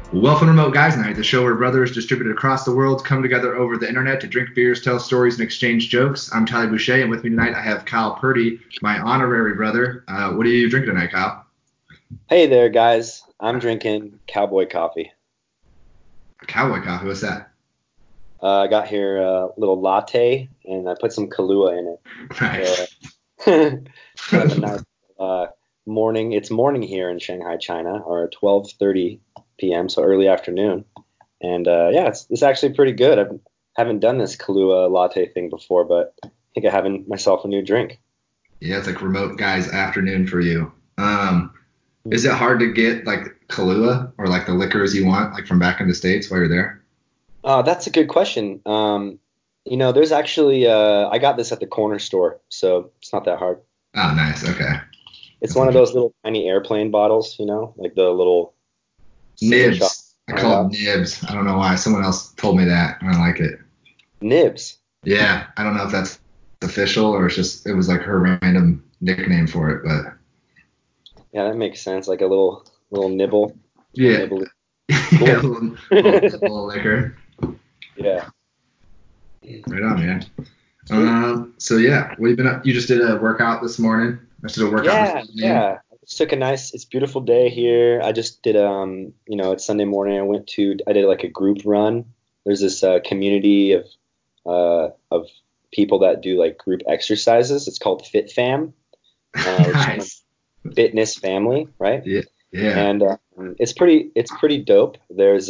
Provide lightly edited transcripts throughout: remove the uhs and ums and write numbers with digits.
Welcome to Remote Guys Night, the show where brothers distributed across the world come together over the internet to drink beers, tell stories, and exchange jokes. I'm Tyler Boucher, and with me tonight I have Kyle Purdy, my honorary brother. What are you drinking tonight, Kyle? Hey there, guys. I'm drinking cowboy coffee. Cowboy coffee, what's that? I got here a little latte, and I put some Kahlua in it. Nice. So, kind of a nice morning. It's morning here in Shanghai, China, or 12:30 p.m., so early afternoon. And yeah, it's actually pretty good. I haven't done this Kahlua latte thing before, but I think I'm having myself a new drink. Yeah, it's like Remote Guys afternoon for you. Is it hard to get like Kahlua or like the liquors you want, like from back in the States while you're there? That's a good question. There's actually I got this at the corner store, so it's not that hard. Oh, nice. Okay. It's That's one of like those little tiny airplane bottles, like the little cinnamon shop. nibs. I call it nibs. I don't know why. Someone else told me that, and I like it. Nibs. Yeah, I don't know if that's official or it was like her random nickname for it, but Yeah, that makes sense. Like a little nibble. yeah, Nibble. yeah, Cool. little liquor. Yeah. Right on, man. Sweet. So yeah, what have you been up? You just did a workout this morning. I did a workout this Yeah, evening. yeah. I just took it's beautiful day here. I just did it's Sunday morning. I did like a group run. There's this community of people that do like group exercises. It's called Fit Fam, which is Nice. fitness family, right? Yeah, yeah. And it's pretty dope.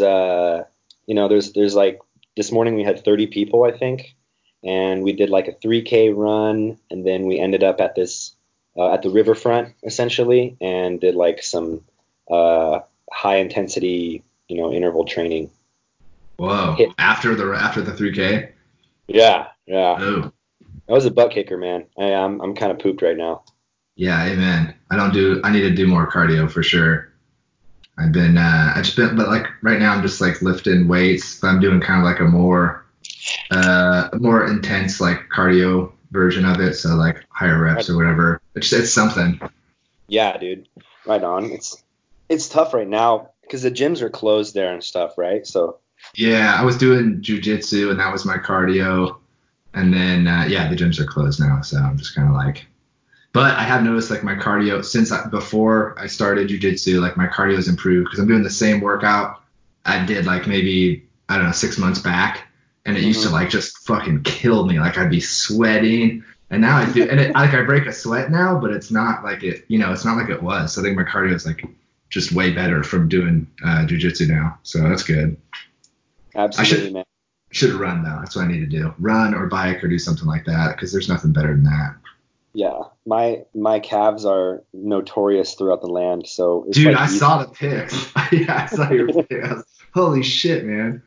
There's like this morning we had 30 people, I think, and we did like a 3K run, and then we ended up at the riverfront essentially, and did like some high intensity, interval training. Whoa. Hit. After the 3K. Yeah, yeah. Oh. That was a butt kicker, man. I'm kind of pooped right now. Yeah, amen. I need to do more cardio for sure. But like right now I'm just like lifting weights, but I'm doing kind of like a more intense like cardio version of it. So like higher reps Right. or whatever. It's something. Yeah, dude. Right on. It's tough right now because the gyms are closed there and stuff, right? So Yeah, I was doing jujitsu and that was my cardio. And then, yeah, the gyms are closed now. So I'm just kind of like, but I have noticed like my cardio before I started jujitsu, like my cardio has improved because I'm doing the same workout I did like maybe, I don't know, 6 months back. And it used to hmm like just fucking kill me. Like I'd be sweating. And now I do, and like I break a sweat now, but it's not like it's not like it was. So I think my cardio is like just way better from doing jujitsu now. So that's good. I absolutely, should man. should run though. That's what I need to do. Run or bike or do something like that because there's nothing better than that. Yeah, my calves are notorious throughout the land, so it's Dude, like I easy. saw the pics. Yeah, I saw your pics. Holy shit, man.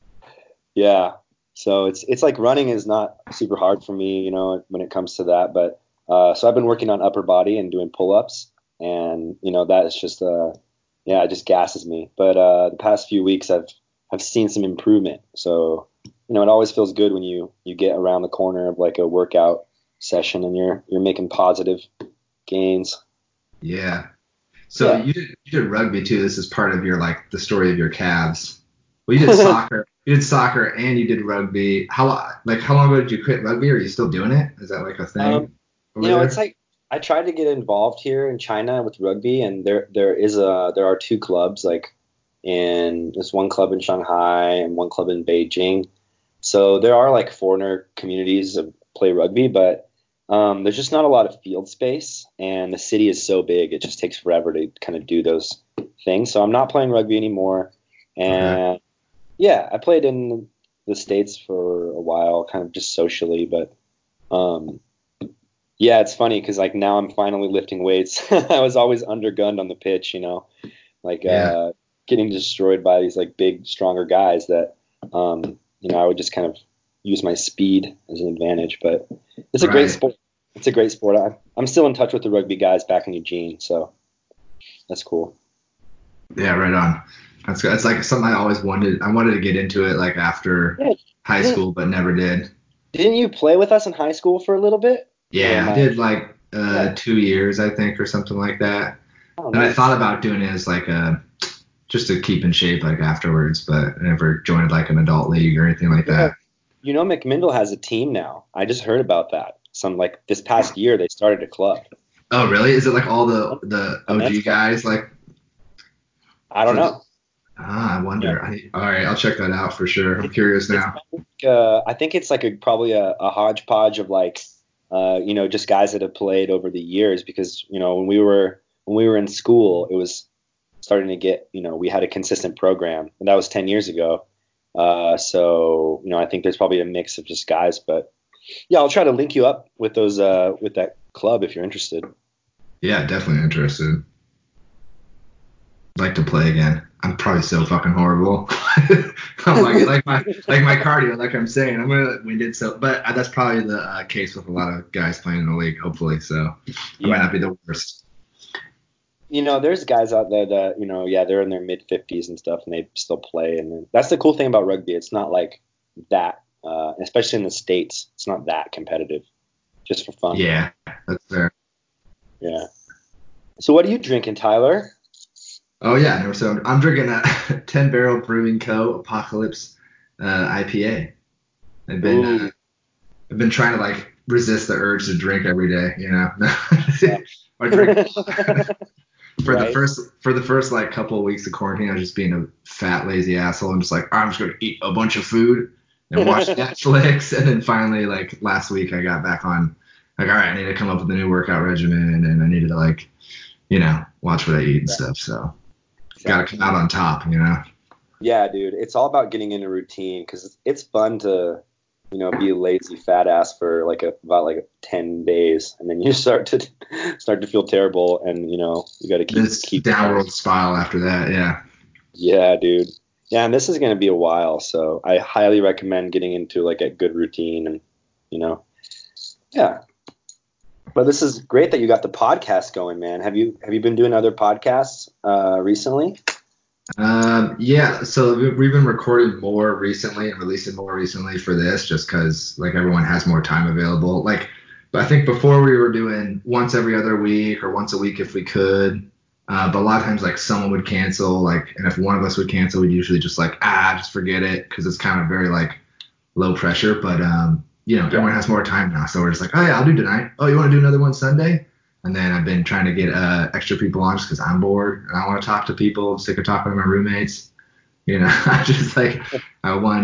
Yeah. So it's like running is not super hard for me, when it comes to that. But so I've been working on upper body and doing pull-ups, and that is just yeah, it just gasses me. But the past few weeks I've seen some improvement. So it always feels good when you get around the corner of like a workout session and you're making positive gains. Yeah. So Yeah. you did rugby too. This is part of your like the story of your calves. Well, you did soccer. You did soccer and you did rugby. How long ago did you quit rugby? Are you still doing it? Is that like a Um, thing over it's there? like I tried to get involved here in China with rugby, and there are two clubs, like there's one club in Shanghai and one club in Beijing. So there are like foreigner communities that play rugby, but there's just not a lot of field space, and the city is so big, it just takes forever to kind of do those things. So I'm not playing rugby anymore, Okay. and yeah, I played in the States for a while, kind of just socially, but. Um, yeah, it's funny because like now I'm finally lifting weights. I was always undergunned on the pitch, like Yeah. getting destroyed by these like big, stronger guys that I would just kind of use my speed as an advantage. But it's a great Right. sport. It's a great sport. I'm still in touch with the rugby guys back in Eugene, so that's cool. Yeah. Right on. That's good. It's like something I always wanted. I wanted to get into it like after Yeah, high didn't school, but never did. didn't you play with us in high school for a little bit? Or Yeah, am I I? did like Yeah. 2 years, I think, or something like that. Oh, And I thought nice. about doing it as like a just to keep in shape like afterwards, but I never joined like an adult league or anything like Yeah. that. You know, McMinnville has a team now. I just heard about that. Some like this past year they started a club. Oh, really? Is it like all the A men's OG club. guys like? I don't know. I Yeah. wonder. All right, I'll check that out for sure. I'm curious It's now. I think it's like probably a hodgepodge of like you know, just guys that have played over the years because, you know, when we were in school, it was starting to get, you know, we had a consistent program and that was 10 years ago. So, you know, I think there's probably a mix of just guys, but yeah, I'll try to link you up with those with that club if you're interested. Yeah, definitely interested. Like to play again. I'm probably so fucking horrible. I'm like my cardio, like I'm saying, I'm gonna winded. So, but that's probably the case with a lot of guys playing in the league. Hopefully, so I might Yeah. not be the worst. You know, there's guys out there that, you know, yeah, they're in their mid 50s and stuff and they still play. And then, that's the cool thing about rugby. It's not like that, especially in the States, it's not that competitive, just for fun. Yeah, that's fair. Yeah. So what are you drinking, Tyler? Oh yeah, never so I'm drinking a 10 Barrel Brewing Co. Apocalypse IPA. I've been Ooh. I've been trying to like resist the urge to drink every day, you know. I drink for Right? the first like couple of weeks of quarantine. I was just being a fat lazy asshole. I'm just like, I'm just gonna eat a bunch of food and watch Netflix. And then finally, like last week, I got back on. Like, all right, I need to come up with a new workout regimen, and I needed to like, watch what I eat and stuff. So gotta come out on top, you know. Yeah, dude. It's all about getting in a routine because it's fun to, you know, be a lazy fat ass for like about like 10 days and then you start to feel terrible and, you know, you got to This keep downward spiral after that, yeah. Yeah, dude. Yeah, and this is going to be a while, so I highly recommend getting into like a good routine and, you know. Yeah. But this is great that you got the podcast going, man. Have you been doing other podcasts recently? Yeah, so we've been recording more recently and releasing more recently for this just because like everyone has more time available. Like, but I think before we were doing once every other week or once a week if we could. But a lot of times like someone would cancel, like, and if one of us would cancel, we'd usually just like, just forget it because it's kind of very like low pressure. But everyone has more time now, so we're just like, oh yeah, I'll do tonight. Oh, you want to do another one Sunday? And then I've been trying to get extra people on just because I'm bored and I want to talk to people. I'm sick of talking to my roommates. I just like I want.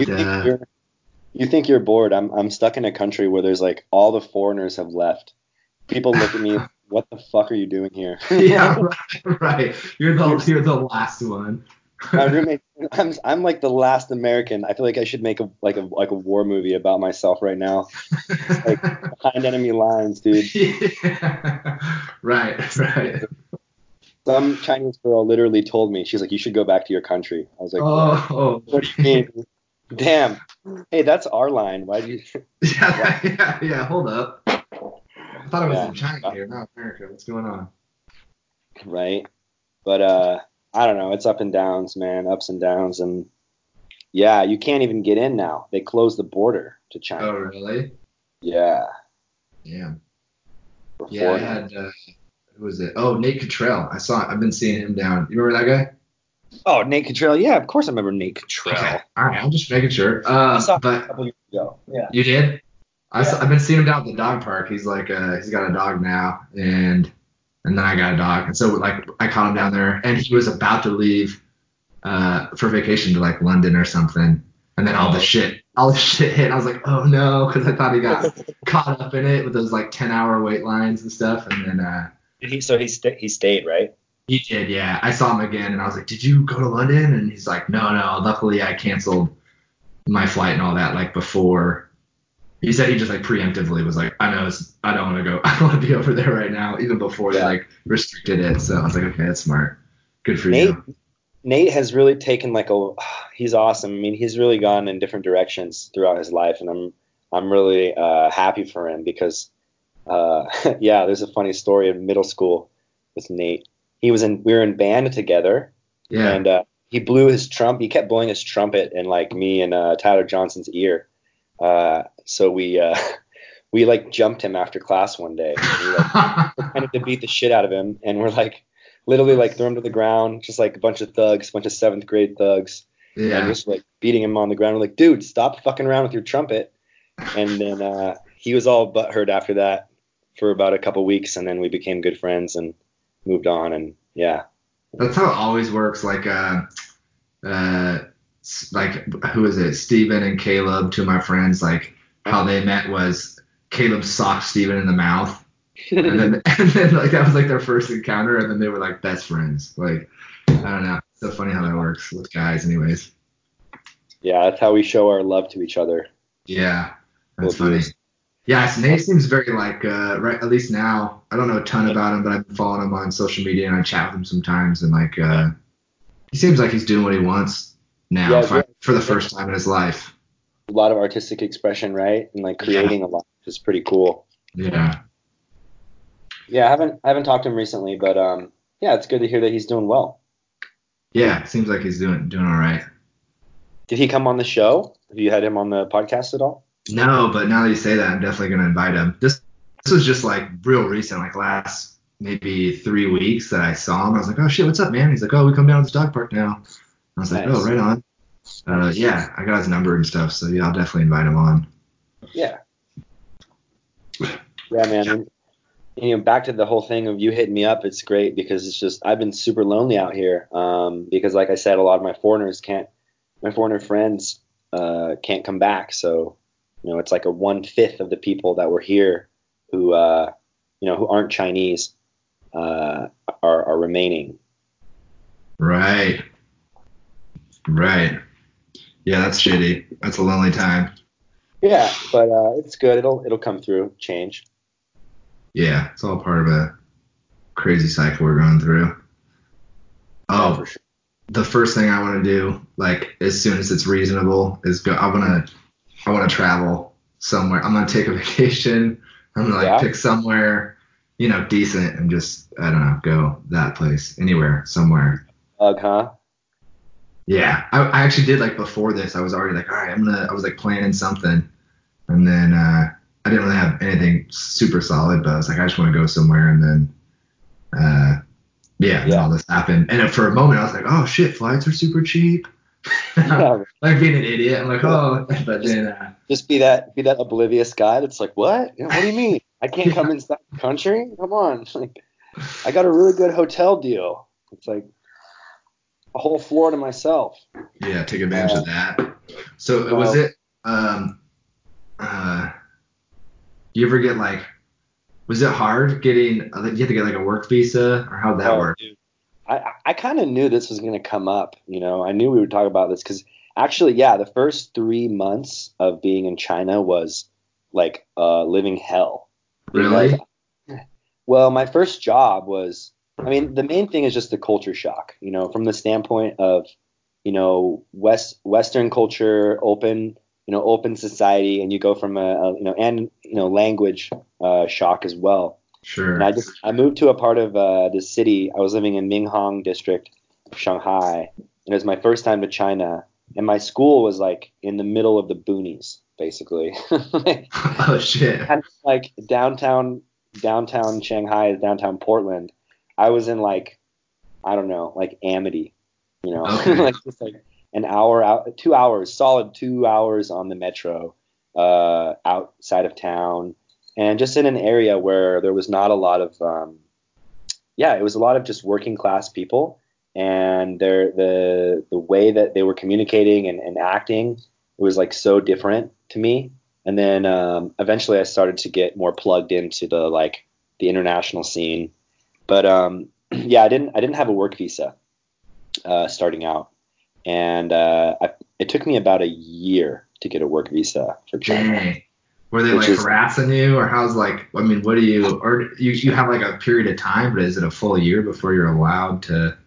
You think you're bored? I'm stuck in a country where there's like all the foreigners have left. People look at me, what the fuck are you doing here? Yeah, right. You're the last one. My roommate, I'm like the last American. I feel like I should make a war movie about myself right now. It's like behind enemy lines, dude. Yeah. Right. Some Chinese girl literally told me, she's like, you should go back to your country. I was like, what do you mean? Damn. Hey, that's our line. Why do you? Yeah. Hold up. I thought I was in China here, not America. What's going on? Right. But I don't know. It's up and downs, man. Ups and downs, and yeah, you can't even get in now. They closed the border to China. Oh, really? Yeah. Yeah. Yeah, I had who was it? Oh, Nate Cottrell. I've been seeing him down. You remember that guy? Oh, Nate Cottrell. Yeah, of course I remember Nate Cottrell. Okay. All right, I'm just making sure. I saw him But a couple years ago. Yeah. you did? I've been seeing him down at the dog park. He's like he's got a dog now, and then I got a dog, and so like I caught him down there, and he was about to leave for vacation to like London or something, and then all the shit hit. And I was like, oh no, because I thought he got caught up in it with those like 10-hour wait lines and stuff, and then he stayed, right? he did, yeah. I saw him again, and I was like, did you go to London? And he's like, no. Luckily, I canceled my flight and all that like before. He said he just like preemptively was like, I don't want to go. I don't want to be over there right now, even before they like restricted it. So I was like, okay, that's smart. Good for you. Nate has really taken he's awesome. I mean, he's really gone in different directions throughout his life, and I'm really happy for him because there's a funny story in middle school with Nate. We were in band together, and he blew his he kept blowing his trumpet in like me and Tyler Johnson's ear. So we like jumped him after class one day. We like, pretended to beat the shit out of him, and we're like, literally like throw him to the ground, just like a bunch of thugs, a bunch of 7th grade thugs, and Yeah. just like beating him on the ground. We're like, dude, stop fucking around with your trumpet. And then he was all butthurt after that for about a couple weeks, and then we became good friends and moved on. And yeah, That's how it always works. Like who is it? Steven and Caleb, two of my friends, like how they met was Caleb socked Steven in the mouth. And then like that was like their first encounter, and then they were like best friends. Like, I don't know. It's so funny how that works with guys anyways. yeah, that's how we show our love to each other. Yeah. That's We'll do funny. this. Yeah, Nate seems very like right at least now. I don't know a ton about him, but I've been following him on social media and I chat with him sometimes, and like he seems like he's doing what he wants now for the first time in his life. A lot of artistic expression, right? And like creating a lot, which is pretty cool. Yeah. Yeah, I haven't talked to him recently, but yeah, it's good to hear that he's doing well. Yeah, seems like he's doing all right. Did he come on the show? Have you had him on the podcast at all? No, but now that you say that, I'm definitely gonna invite him. This was just like real recent, like last maybe 3 weeks that I saw him. I was like, oh shit, what's up, man? He's like, oh, we come down to the dog park now. I was like, Nice. oh, right on. Yeah, I got his number and stuff, so yeah, I'll definitely invite him on. Yeah. Yeah, man. And, back to the whole thing of you hitting me up. It's great because it's just I've been super lonely out here. Because like I said, a lot of my foreigner friends can't come back. So it's like a 1/5 of the people that were here who who aren't Chinese are remaining. Right. Yeah, that's shitty. That's a lonely time. Yeah, but it's good. It'll come through. Change. Yeah, it's all part of a crazy cycle we're going through. Oh, Yeah, for sure. The first thing I want to do, like as soon as it's reasonable, is go. I want to travel somewhere. I'm gonna take a vacation. I'm gonna pick somewhere, decent, and just I don't know, go that place, anywhere, somewhere. Huh? Yeah, I actually did like before this. I was already like, all right, I was like planning something, and then I didn't really have anything super solid, but I was like, I just want to go somewhere, and then then all this happened, and for a moment I was like, oh shit, flights are super cheap. Like being an idiot, I'm like, oh, but then just be that oblivious guy that's like, what? What do you mean? I can't come inside the country? Come on, like I got a really good hotel deal. It's like a whole floor to myself. Yeah, take advantage of that. So was it? You ever get like? Was it hard getting? You had to get like a work visa, or how'd that work? Dude. I kind of knew this was going to come up. I knew we would talk about this because actually, yeah, the first 3 months of being in China was like living hell. Really? Well, my first job was, I mean, the main thing is just the culture shock, from the standpoint of, Western culture, open society, and you go from language shock as well. Sure. And I moved to a part of the city. I was living in Minhang district of Shanghai, and it was my first time to China. And my school was like in the middle of the boonies, basically. Oh shit. And like downtown Shanghai, downtown Portland. I was in like, I don't know, like Amity, Okay. like just like an hour out, 2 hours, solid 2 hours on the metro, outside of town. And just in an area where there was not a lot of, it was a lot of just working class people, and the way that they were communicating and acting was like so different to me. And then eventually I started to get more plugged into the international scene. But I didn't have a work visa starting out, and it took me about a year to get a work visa for China. Dang. Were they harassing you, or how's what do you, or you have like a period of time, but is it a full year before you're allowed to,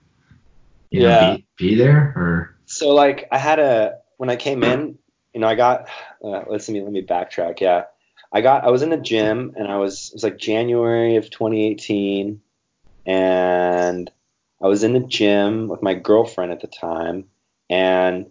be there, or? So I had when I came in, I got, let me backtrack. Yeah. I was in the gym, and it was like January of 2018, and I was in the gym with my girlfriend at the time, and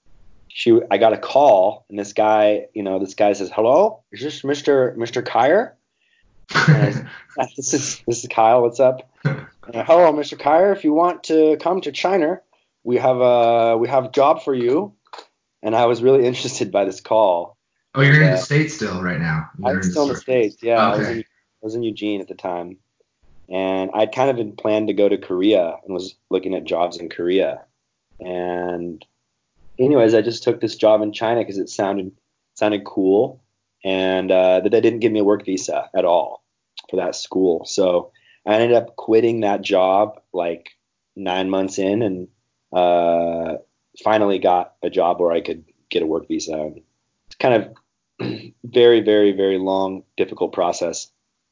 I got a call, and this guy says, hello, is this Mr. Kyer? This is Kyle. What's up? Hello, Mr. Kyer. If you want to come to China, we have a job for you. And I was really interested by this call. Oh, you're in the States still right now. I'm still in the States. Yeah, Oh, okay. I was in Eugene at the time, and I'd kind of been planned to go to Korea and was looking at jobs in Korea. And anyways, I just took this job in China because it sounded cool, and that they didn't give me a work visa at all for that school. So I ended up quitting that job like 9 months in, and finally got a job where I could get a work visa. And it's kind of very, very, very long, difficult process.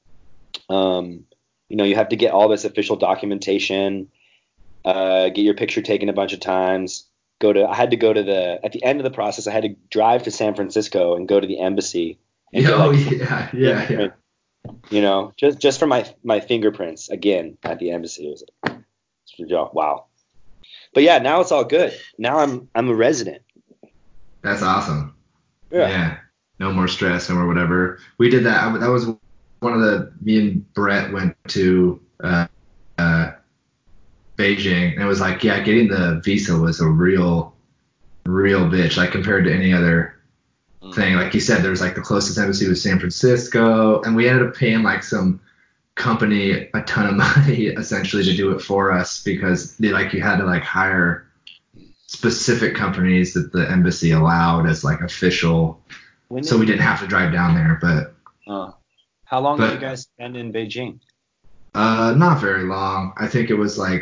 You have to get all this official documentation, get your picture taken a bunch of times. I had to go to at the end of the process, I had to drive to San Francisco and go to the embassy. And Yeah. Just for my fingerprints again at the embassy. It was wow. But yeah, now it's all good. Now I'm a resident. That's awesome. Yeah. Yeah. No more stress, no more whatever. We did that. That was one of me and Brett went to Beijing, and it was like, yeah, getting the visa was a real bitch, like compared to any other thing. Like you said, there was like the closest embassy was San Francisco, and we ended up paying like some company a ton of money essentially to do it for us because you had to like hire specific companies that the embassy allowed as like official. So we didn't have to drive down there, but. How long did you guys spend in Beijing? Not very long. I think it was like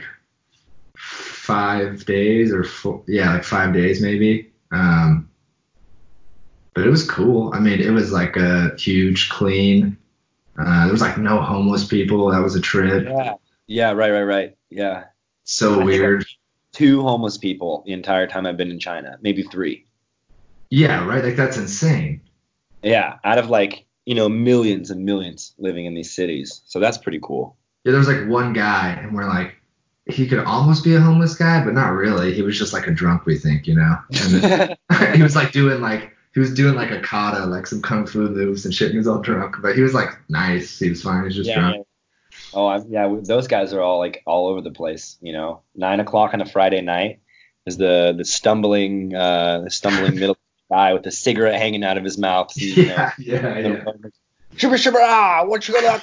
5 days or like 5 days maybe. But it was cool. I mean, it was like a huge clean. There was like no homeless people. That was a trip. Yeah. Right. Yeah. So weird. 2 homeless people the entire time I've been in China, maybe 3. Yeah, right. Like that's insane. Yeah, out of like millions and millions living in these cities. So that's pretty cool. Yeah, there was like one guy, and we're like, he could almost be a homeless guy, but not really. He was just like a drunk, we think, And then he was like doing like a kata, like some kung fu moves and shit. And he was all drunk, but he was like nice. He was fine. He was just drunk. Yeah. Oh, those guys are all like all over the place. 9 o'clock on a Friday night is the stumbling middle guy with a cigarette hanging out of his mouth. Yeah. Shibba shibba, what you gonna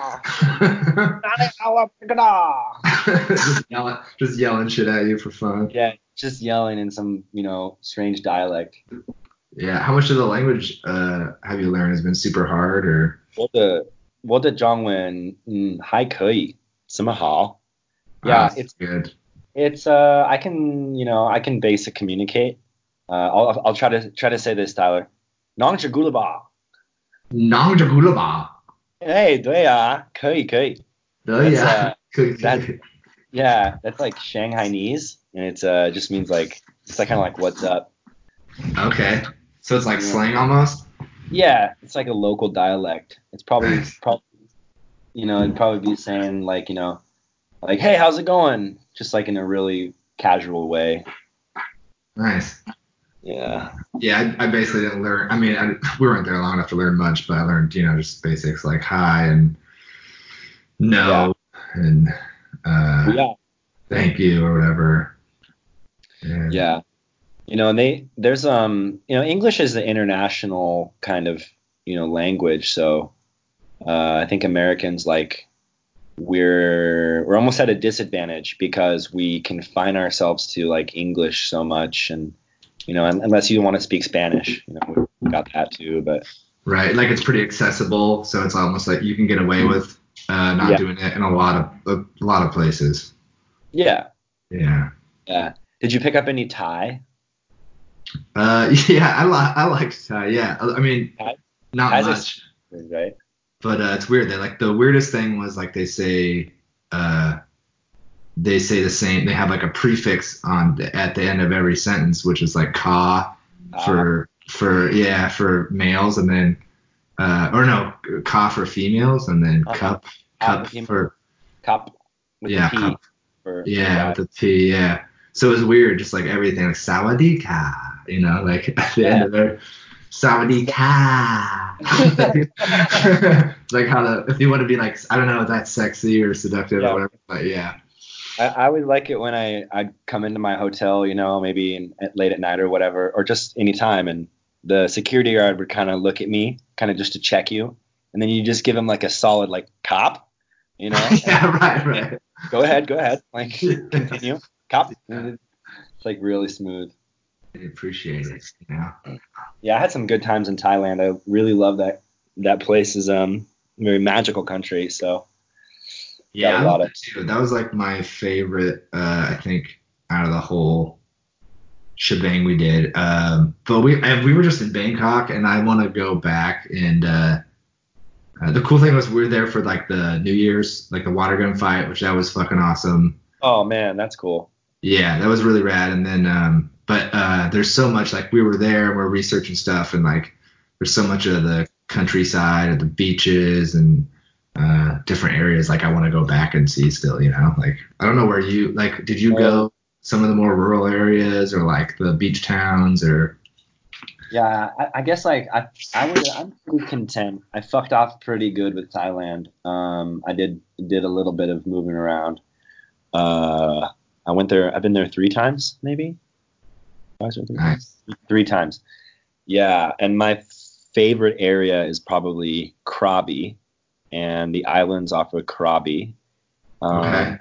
just yelling shit at you for fun. Yeah, just yelling in some strange dialect. Yeah, how much of the language have you learned? Has been super hard or? 我的中文还可以，这么好。 Yeah, it's good. It's I can basic communicate. I'll try to say this, Tyler. 囊吃咕噜吧。 囊吃咕噜吧。 哎，对啊，可以。 对呀，可以。 Yeah, that's like Shanghainese, and it's just means like it's like kind of like what's up. Okay, so it's like slang almost. Yeah, it's like a local dialect. It's probably it'd probably be saying like like hey, how's it going? Just like in a really casual way. Nice. Yeah. Yeah, I basically didn't learn. I mean, we weren't there long enough to learn much, but I learned just basics like hi and no and thank you or whatever. Yeah. And there's English is the international kind of language, so I think Americans like we're almost at a disadvantage because we confine ourselves to like English so much, and unless you want to speak Spanish, we got that too, but right, like it's pretty accessible, so it's almost like you can get away with not doing it in a lot of places. Yeah. Yeah. Did you pick up any Thai? Yeah, I like Thai. Yeah, I mean, not Thai's much, right? But it's weird. The weirdest thing was like they say the same. They have like a prefix at the end of every sentence, which is like ka for males, and then or no, ka for females, and then cup for cup with the P. Cup. With the P. Yeah. So it was weird, just like everything, like sawadee ka, like at the end of it. Sawadee-ka. It's like if you want to be like, I don't know if that's sexy or seductive or whatever, but yeah. I always like it when I come into my hotel, maybe late at night or whatever, or just any time, and the security guard would kind of look at me, kind of just to check you, and then you just give him like a solid like cop, Yeah, right. Go ahead, like continue, cop. It's like really smooth. I appreciate it. Yeah, I had some good times in Thailand. I really love that place is a very magical country. So yeah, I love it too. That was like my favorite. I think out of the whole shebang we did. But we were just in Bangkok, and I want to go back. And the cool thing was we were there for like the New Year's, like the water gun fight, which that was fucking awesome. Oh man, that's cool. Yeah, that was really rad. And then, but there's so much, like we were there and we're researching stuff, and like there's so much of the countryside and the beaches and different areas like I want to go back and see still, like I don't know where did you go some of the more rural areas or like the beach towns or? Yeah, I guess like I'm pretty content. I fucked off pretty good with Thailand. I did a little bit of moving around. I went there. I've been there 3 times, maybe. Nice. 3 times. Yeah, and my favorite area is probably Krabi, and the islands off of Krabi. Okay.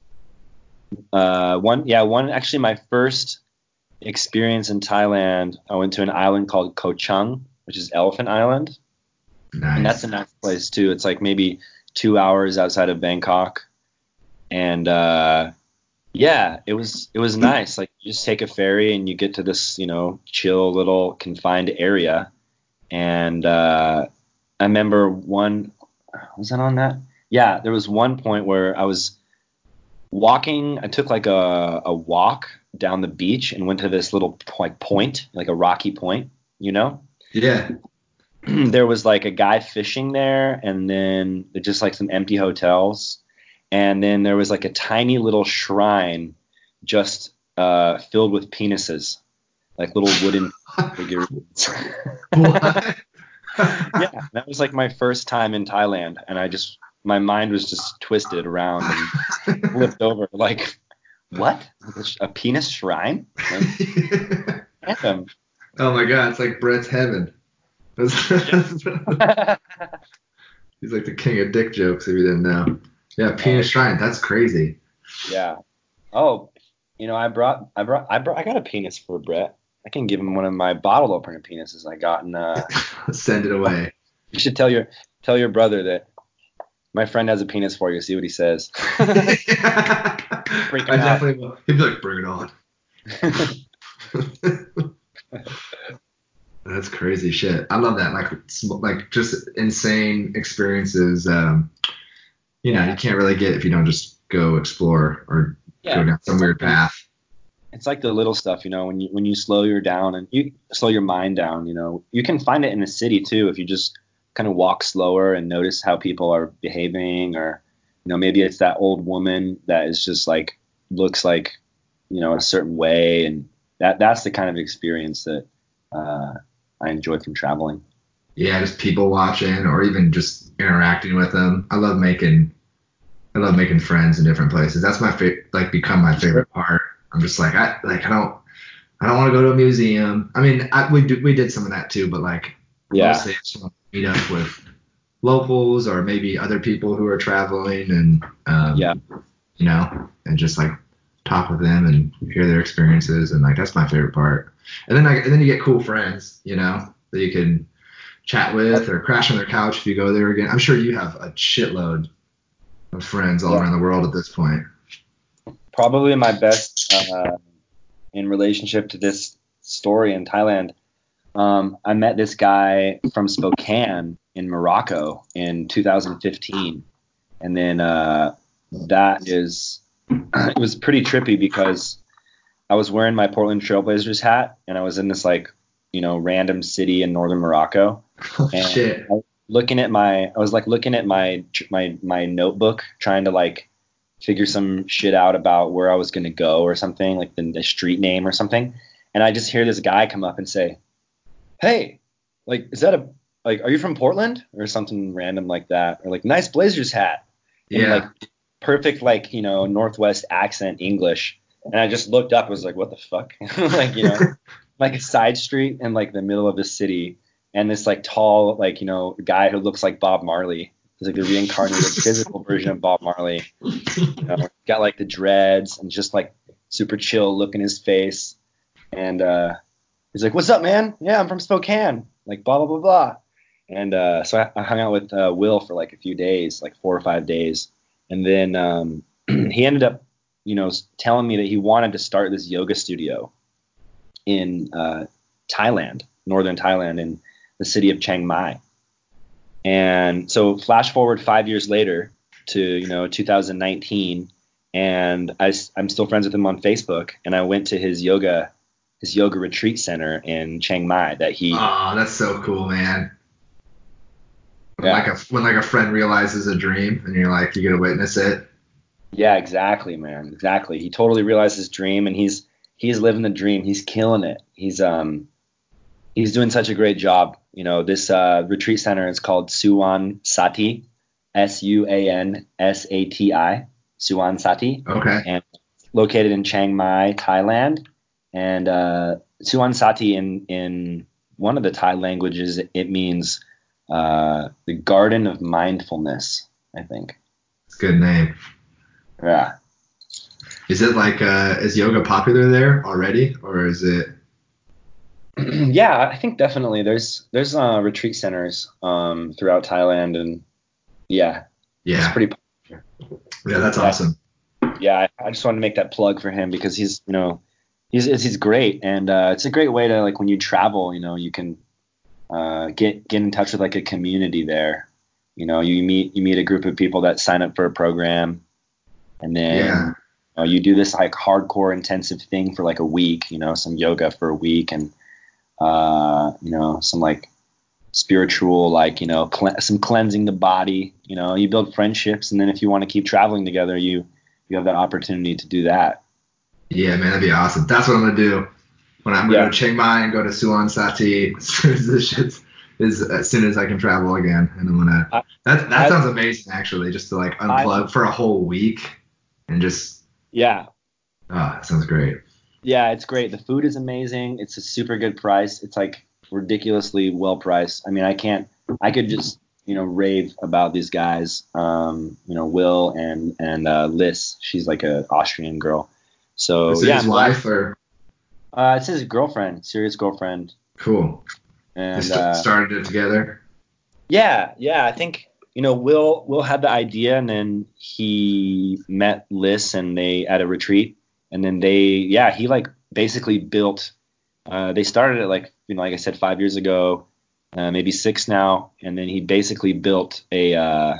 One actually my first experience in Thailand, I went to an island called Koh Chang, which is Elephant Island. Nice. And that's a nice place too. It's like maybe 2 hours outside of Bangkok. And yeah, it was nice. Like you just take a ferry and you get to this, chill little confined area. And I remember was that on that? Yeah, there was one point where I was walking. I took like a walk down the beach and went to this little point, like a rocky point, Yeah. There was like a guy fishing there, and then just like some empty hotels. And then there was like a tiny little shrine just filled with penises, like little wooden figurines. What? Yeah, that was like my first time in Thailand, and my mind was just twisted around and flipped over. Like, what? A penis shrine? Like, oh my god, it's like Brett's heaven. He's like the king of dick jokes if you didn't know. Yeah, penis shrine. That's crazy. Yeah. Oh, I got a penis for Brett. I can give him one of my bottle opener penises I got, and send it away. You should tell your brother that my friend has a penis for you. See what he says. I definitely will. He'd be like, bring it on. That's crazy shit. I love that. Like just insane experiences. You can't really get if you don't just go explore or go down some weird path. It's like the little stuff, when you slow you slow your mind down, you can find it in the city too if you just kind of walk slower and notice how people are behaving, or maybe it's that old woman that is just like looks like a certain way, and that's the kind of experience that I enjoy from traveling. Yeah, just people watching or even just interacting with them. I love making friends in different places. That's my favorite, like become my favorite part. I'm just like I don't want to go to a museum. I mean, we did some of that too, but like mostly I just want to meet up with locals or maybe other people who are traveling and and just like talk with them and hear their experiences, and like that's my favorite part. And then you get cool friends, that you can chat with or crash on their couch if you go there again. I'm sure you have a shitload of friends all around the world at this point. Probably my best in relationship to this story in Thailand. I met this guy from Spokane in Morocco in 2015, and then it was pretty trippy because I was wearing my Portland Trailblazers hat, and I was in this like random city in northern Morocco. And shit. I was looking at my notebook, trying to like figure some shit out about where I was going to go or something, like the street name or something. And I just hear this guy come up and say, "Hey, like, is that a, like, are you from Portland or something random like that? Or like, nice Blazers hat. And like Yeah. perfect, like, Northwest accent English. And I just looked up, I was like, what the fuck? Like, like a side street in like the middle of the city. And this like tall, like, guy who looks like Bob Marley. He's like the reincarnated physical version of Bob Marley. Got like the dreads and just like super chill look in his face. And he's like, "What's up, man? Yeah, I'm from Spokane." Like blah blah blah blah. And so I hung out with Will for like a few days, like 4 or 5 days, and then he ended up, telling me that he wanted to start this yoga studio in Thailand, northern Thailand, in the city of Chiang Mai. And so flash forward 5 years later to 2019, and I'm still friends with him on Facebook, and I went to his yoga retreat center in Chiang Mai that he. Oh, that's so cool, man. When Yeah. like a friend realizes a dream and you're like, you get to witness it. Yeah, exactly, man. Exactly. He totally realized his dream, and he's living the dream. He's killing it. He's doing such a great job. This retreat center is called Suan Sati, Suansati, Suan Sati, Okay. and located in Chiang Mai, Thailand. And Suan Sati in one of the Thai languages, it means the garden of mindfulness, I think. It's a good name. Yeah. Is it like is yoga popular there already, or is it? Yeah, I think definitely there's retreat centers throughout Thailand, and yeah, it's Yeah. pretty popular. Yeah, that's Yeah, awesome. yeah. I just wanted to make that plug for him because he's great, and it's a great way to, like, when you travel, you can get in touch with like a community there. You meet a group of people that sign up for a program, and Yeah. then you do this like hardcore intensive thing for like a week, some yoga for a week, and some like spiritual, like, some cleansing the body. You build friendships, and then if you want to keep traveling together, you have that opportunity to do that. Yeah, man, that'd be awesome. That's what I'm gonna do. When I'm gonna go Yeah. to Chiang Mai and go to Suan Sati as soon as this shit is as soon as I can travel again, and I'm gonna. I, That I, sounds amazing, actually, just to like I, unplug for a whole week and just. yeah. Oh, that sounds great. Yeah, it's great. The food is amazing. It's a super good price. It's like ridiculously well priced. I mean, I could just, rave about these guys. Will and Liz. She's like a Austrian girl. So Is it yeah, his I'm glad. wife or? It's his girlfriend, serious girlfriend. Cool. They And started it together. yeah, I think, Will had the idea, and then he met Liz, and they at a retreat, and then he like basically built. They started it, like, like I said, 5 years ago, maybe six now, and then he basically built a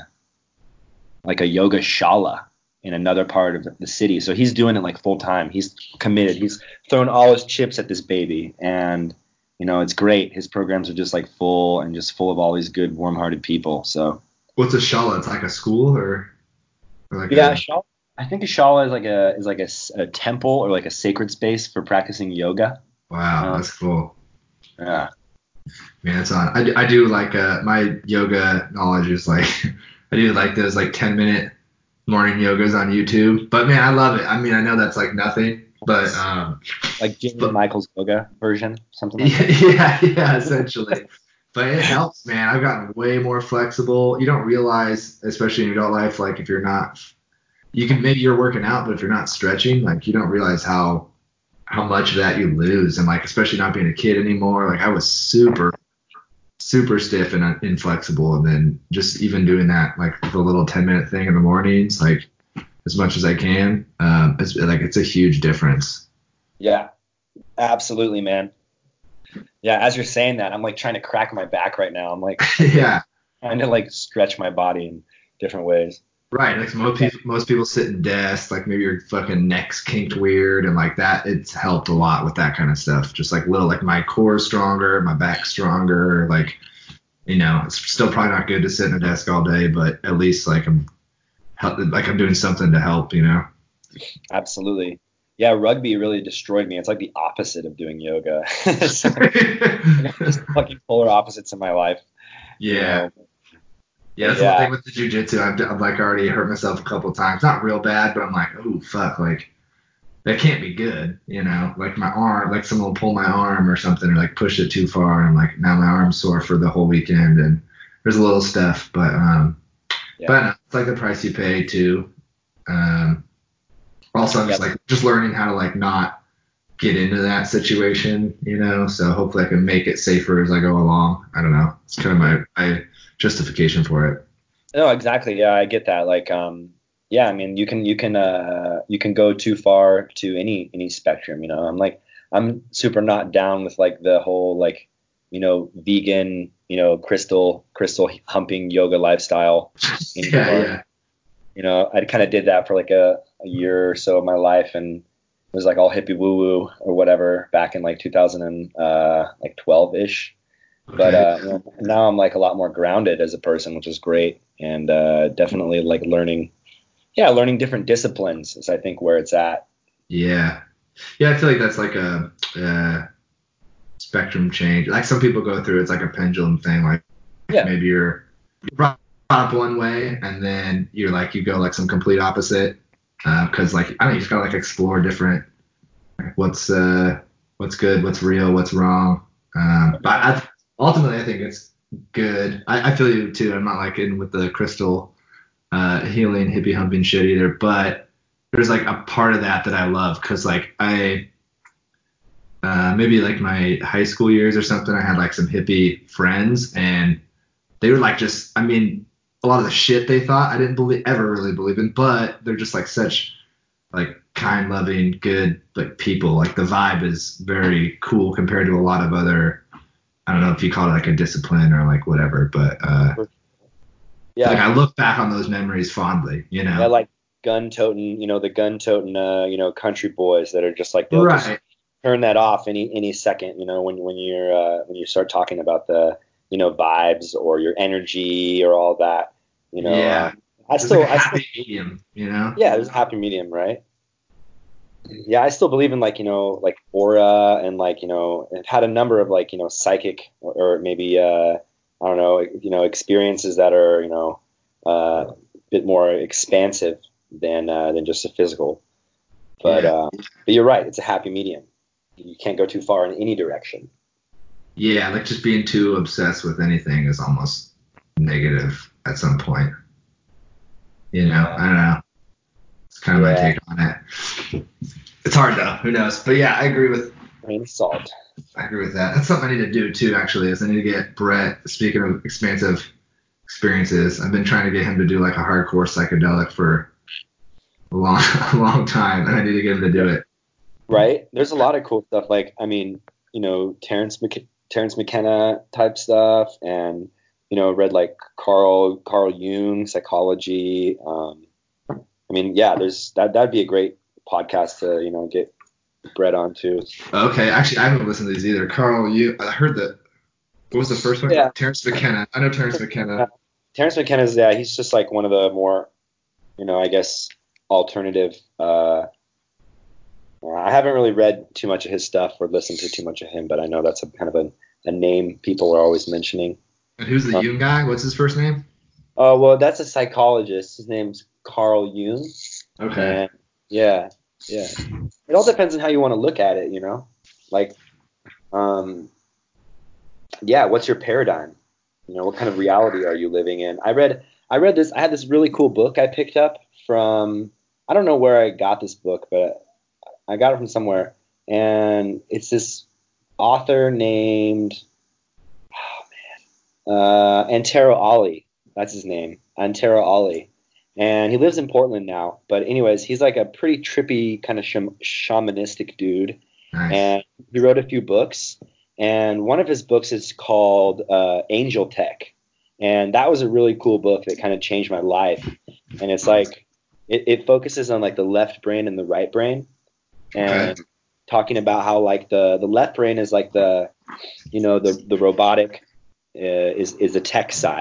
like a yoga shala in another part of the city. So he's doing it like full time. He's committed. He's thrown all his chips at this baby, and it's great. His programs are just like full of all these good, warm-hearted people. So What's a shala? It's like a school or like yeah, a. shala. I think a shala is like a temple, or like a sacred space for practicing yoga. Wow, Um, that's cool. yeah. Man, that's on. I do like my yoga knowledge is like I do like those like 10-minute morning yogas on YouTube. But man, I love it. I mean, I know that's like nothing, but Like Jimmy but Michael's yoga version, something like that. yeah, essentially. But it helps, man. I've gotten way more flexible. You don't realize, especially in your adult life, like if you're not, you can maybe you're working out, but if you're not stretching, like you don't realize how much of that you lose, and like especially not being a kid anymore. Like I was super stiff and inflexible, and then just even doing that, like the little 10-minute thing in the mornings, like as much as I can, it's a huge difference. Yeah, absolutely, man. Yeah, as you're saying that, I'm like trying to crack my back right now. I'm like Yeah, trying to like stretch my body in different ways. right. Like most people sit in desks, like maybe your fucking neck's kinked weird, and like that, it's helped a lot with that kind of stuff. Just like little, like my core's stronger, my back's stronger, like. It's still probably not good to sit in a desk all day, but at least like I'm doing something to help. Absolutely. Yeah, rugby really destroyed me. It's like the opposite of doing yoga. So, I got just fucking polar opposites in my life. Yeah. You know? Yeah, that's one thing with the jujitsu. I've like already hurt myself a couple times. Not real bad, but I'm like, oh fuck, like that can't be good, you know? Like my arm, like someone will pull my arm or something, or like push it too far, and I'm like, now my arm's sore for the whole weekend. And there's a little stuff, but it's like the price you pay too. Also, I'm just learning how to like not get into that situation, you know. So hopefully I can make it safer as I go along. I don't know. It's kind of my justification for it. No, exactly. Yeah, I get that. Like, yeah, I mean, you can go too far to any spectrum. You know, I'm super not down with like the whole like, vegan, crystal humping yoga lifestyle anymore. Yeah. You know, I kind of did that for like a year or so of my life, and it was like all hippie woo woo or whatever back in like 2012 ish. Okay. But now I'm like a lot more grounded as a person, which is great, and definitely like learning different disciplines is I think where it's at. Yeah. Yeah, I feel like that's like a spectrum change. Like some people go through, it's like a pendulum thing. Like maybe you're brought up one way, and then you go like some complete opposite. Because like I don't know, you just gotta like explore different. What's good, what's real, what's wrong. But ultimately, I think it's good. I feel you too. I'm not like in with the crystal healing hippie humping shit either, but there's like a part of that I love because like I maybe like my high school years or something, I had like some hippie friends and they were like just, I mean, a lot of the shit they thought I didn't ever really believe in, but they're just like such like kind, loving, good like people. Like the vibe is very cool compared to a lot of other, I don't know if you call it like a discipline or like whatever, but like I look back on those memories fondly, you know. Yeah, like the gun toting, country boys that are just like they'll Right. just turn that off any second, when you start talking about the vibes or your energy or all that, Yeah. I There's like a happy medium, you know. Yeah, there's a happy medium, right? Yeah, I still believe in like like aura and like I've had a number of like psychic or maybe I don't know experiences that are a bit more expansive than just a physical. But you're right, it's a happy medium. You can't go too far in any direction. Yeah, like just being too obsessed with anything is almost negative at some point. You know, I don't know. It's kind of my take on it. It's hard though. Who knows? But yeah, I agree with. Grain of salt. I agree with that. That's something I need to do too. Actually, is I need to get Brett. Speaking of expansive experiences, I've been trying to get him to do like a hardcore psychedelic for a long time, and I need to get him to do it. Right? There's a lot of cool stuff. Like, I mean, Terrence McKenna type stuff, and read like Carl Jung psychology. I mean, yeah, that'd be a great podcast to get Brett onto. Okay, actually, I haven't listened to these either. Carl, I heard that. What was the first one? Yeah. Terrence McKenna. I know Terrence McKenna. Terrence McKenna's he's just like one of the more, I guess alternative. I haven't really read too much of his stuff or listened to too much of him, but I know that's a kind of a name people are always mentioning. And who's the Jung guy? What's his first name? Oh, well, that's a psychologist. His name's Carl Jung. Okay. And yeah. It all depends on how you want to look at it, like, what's your paradigm? What kind of reality are you living in? I read this. I had this really cool book I picked up from, I don't know where I got this book, but I got it from somewhere. And it's this author named, Antero Ali. That's his name. Antero Ali. And he lives in Portland now. But anyways, he's like a pretty trippy kind of shamanistic dude. Nice. And he wrote a few books. And one of his books is called Angel Tech. And that was a really cool book that kind of changed my life. And it's like, it focuses on like the left brain and the right brain. And talking about how like the left brain is like the robotic is the tech side.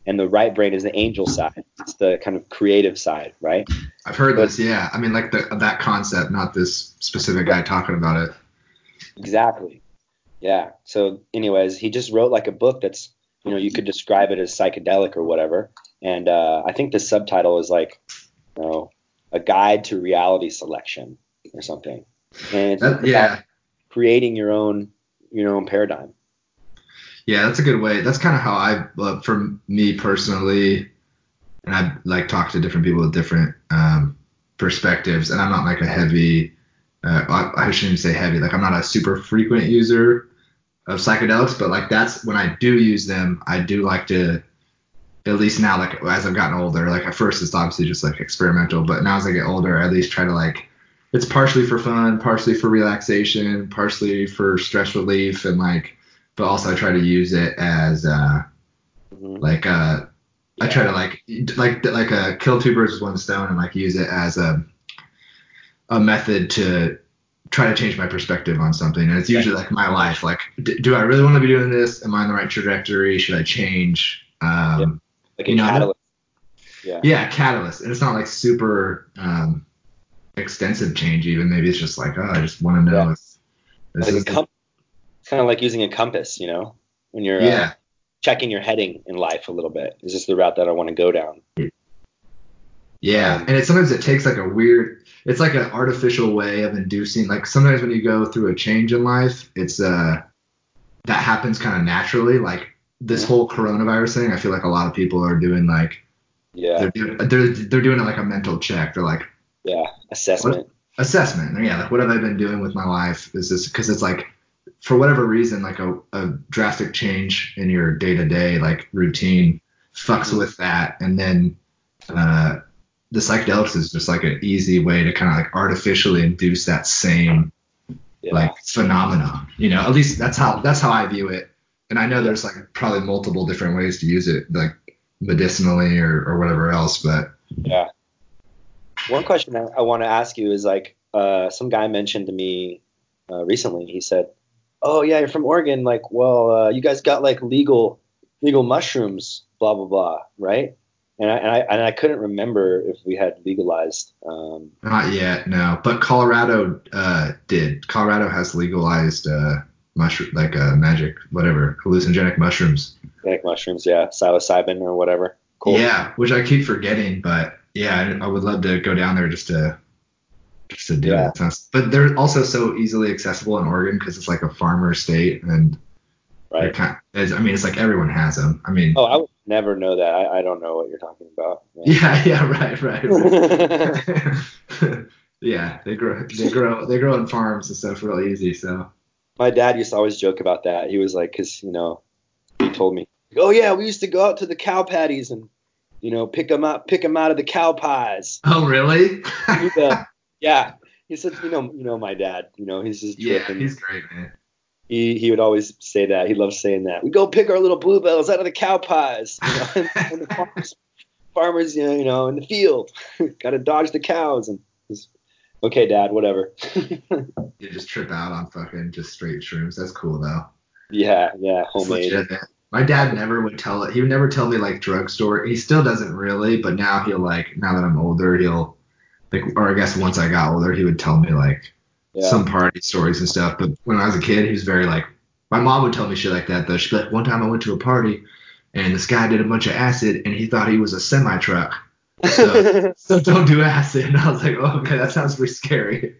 and the right brain is the angel side. It's the kind of creative side, right? I've heard this, yeah. I mean, like that concept, not this specific guy talking about it. Exactly. Yeah. So anyways, he just wrote like a book that's, you could describe it as psychedelic or whatever. And I think the subtitle is like, a guide to reality selection or something. And it's about creating your own paradigm. Yeah, that's a good way. That's kind of how for me personally, and I like talk to different people with different perspectives. And I'm not like a heavy, I shouldn't say heavy. Like I'm not a super frequent user of psychedelics, but like that's when I do use them, I do like to, at least now, like as I've gotten older, like at first it's obviously just like experimental, but now as I get older, I at least try to like, it's partially for fun, partially for relaxation, partially for stress relief, and like, but also I try to use it as like I try to like kill two birds with one stone and like use it as a method to try to change my perspective on something. And it's usually like my life, like do I really want to be doing this? Am I on the right trajectory? Should I change? Like a catalyst. Yeah, catalyst. And it's not like super extensive change even. Maybe it's just like, I just want to know if this like is it's kind of like using a compass, when you're checking your heading in life a little bit. Is this the route that I want to go down? Yeah, and sometimes it takes like it's like an artificial way of inducing, like sometimes when you go through a change in life, it's that happens kind of naturally. Like this whole coronavirus thing, I feel like a lot of people are doing like, they're doing it like a mental check. They're like, assessment. Yeah, like what have I been doing with my life? Is this because it's like for whatever reason, like a drastic change in your day to day like routine fucks with that, and then the psychedelics is just like an easy way to kind of like artificially induce that same like phenomenon. At least that's how I view it. And I know there's like probably multiple different ways to use it, like medicinally or whatever else. But yeah. One question I want to ask you is like some guy mentioned to me recently. He said, "Oh yeah, you're from Oregon. Like, well, you guys got like legal mushrooms, blah blah blah, right?" And I couldn't remember if we had legalized. Not yet, no. But Colorado did. Colorado has legalized mushroom, like magic, whatever, hallucinogenic mushrooms. Hallucinogenic mushrooms, yeah, psilocybin or whatever. Cool. Yeah, which I keep forgetting, but yeah, I would love to go down there just to do it. But they're also so easily accessible in Oregon because it's like a farmer state, and right. It's like everyone has them. I mean, I would never know that. I don't know what you're talking about. Yeah, right. Yeah, they grow in farms and stuff real easy. So my dad used to always joke about that. He was like, because he told me, oh yeah, we used to go out to the cow patties and pick them out of the cow pies. Oh really? Yeah. He said, my dad, he's just tripping. Yeah, he's great, man. He would always say that. He loves saying that. We go pick our little bluebells out of the cow pies. And the farmers, in the field, got to dodge the cows. And okay, Dad, whatever. You just trip out on fucking just straight shrooms. That's cool though. Yeah, homemade. Legit, my dad never would tell it. He would never tell me like drugstore. He still doesn't really, but now now that I'm older, he'll like, or I guess once I got older, he would tell me like some party stories and stuff. But when I was a kid, he was very like, my mom would tell me shit like that though. She'd be like, one time I went to a party and this guy did a bunch of acid and he thought he was a semi truck. So don't do acid. And I was like, oh, okay, that sounds pretty scary.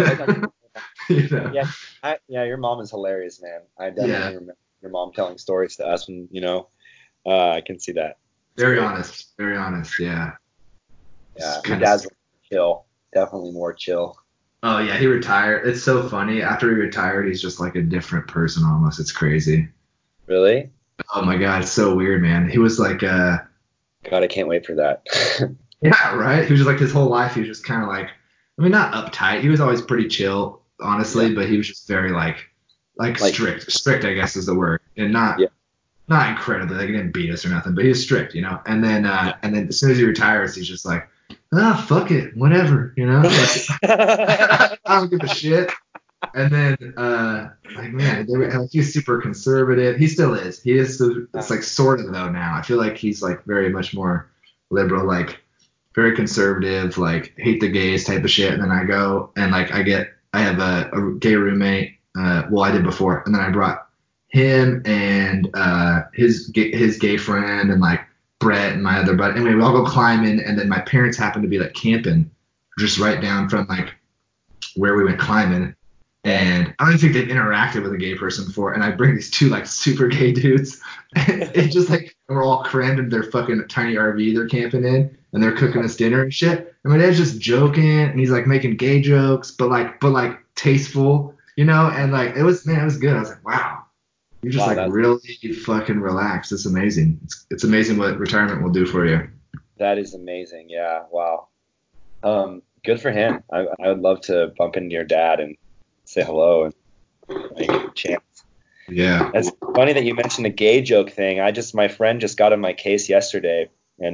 Yeah, your mom is hilarious, man. I definitely remember your mom telling stories to us, and I can see that. It's very honest, yeah. Yeah, your dad's chill, definitely more chill. Oh yeah, he retired. It's so funny. After he retired, he's just like a different person almost. It's crazy. Really? Oh my god, it's so weird, man. He was like God, I can't wait for that. Yeah, right? He was just like his whole life he was just kind of like, I mean, not uptight. He was always pretty chill, honestly, but he was just very like strict. Strict, I guess is the word. And not incredibly, like he didn't beat us or nothing, but he was strict, And then as soon as he retires, he's just like, fuck it, whatever, Like, I don't give a shit. And then, like, man, like, he's super conservative. He still is. He is. It's like sort of though now. I feel like he's like very much more liberal, like very conservative, like hate the gays type of shit. And then I go and like I have a gay roommate. Well, I did before, and then I brought him and his gay friend and like Brett and my other buddy. Anyway, we all go climbing, and then my parents happen to be like camping just right down from like where we went climbing. And I don't think they've interacted with a gay person before. And I bring these two like super gay dudes. And it's just like we're all crammed into their fucking tiny RV they're camping in, and they're cooking us dinner and shit. And my dad's just joking, and he's like making gay jokes, but like tasteful, you know. And like it was good. I was like, wow, you're just Wow, like really fucking relaxed. It's amazing. It's amazing what retirement will do for you. that is amazing. Yeah. Wow. Good for him. I would love to bump into your dad and say hello and like, give a chance. Yeah. It's funny that you mentioned the gay joke thing. My friend just got on my case yesterday, and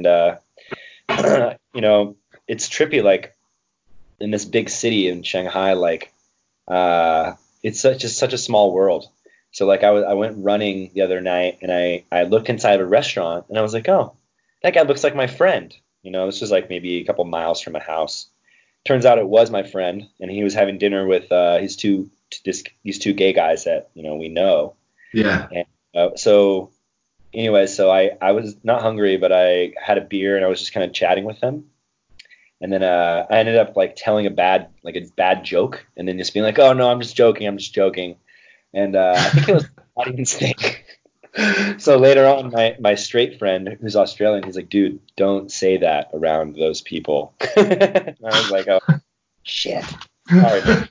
you know, it's trippy. Like in this big city in Shanghai, like it's such a small world. So like I went running the other night, and I looked inside a restaurant, and I was like, oh, that guy looks like my friend. You know, this was like maybe a couple miles from my house. Turns out it was my friend, and he was having dinner with these two gay guys that we know. Yeah. And so anyway, so I was not hungry, but I had a beer and I was just kind of chatting with them. And then I ended up like telling a bad joke, and then just being like, "Oh no, I'm just joking, I'm just joking." And I think it was audience thing. So later on, my straight friend who's Australian, he's like, "Dude, don't say that around those people." And I was like, "Oh shit, sorry, man."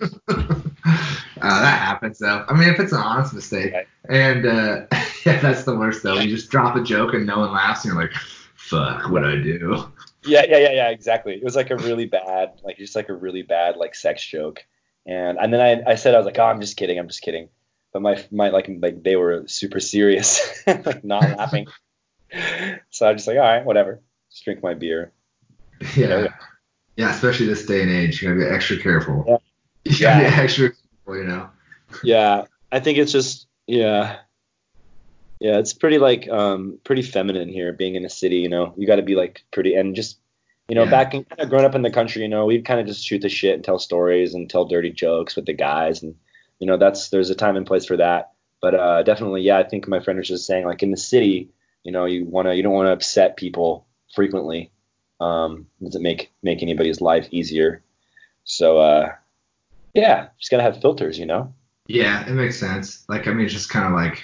That happens though. I mean, if it's an honest mistake, Right. and yeah, that's the worst though. You just drop a joke and no one laughs, and you're like, "Fuck, what I do?" Yeah, exactly. It was like a really bad, like just like a really bad like sex joke. And then I said, I was like, "Oh, I'm just kidding, I'm just kidding." But my like they were super serious, like not laughing. So I'm just like, all right, whatever. Just drink my beer. Carry Yeah, on. yeah. Especially this day and age, you gotta be extra careful. Yeah. You gotta be Yeah. extra careful, you know. Yeah. I think it's just yeah, it's pretty like pretty feminine here being in a city, You got to be like pretty and just Yeah, back in kind of growing up in the country, we'd kind of just shoot the shit and tell stories and tell dirty jokes with the guys and there's a time and place for that. But definitely, yeah, I think my friend was just saying like in the city, you don't want to upset people frequently. Doesn't make anybody's life easier. So yeah, just got to have filters. yeah. It makes sense. Like, I mean, it's just kind of like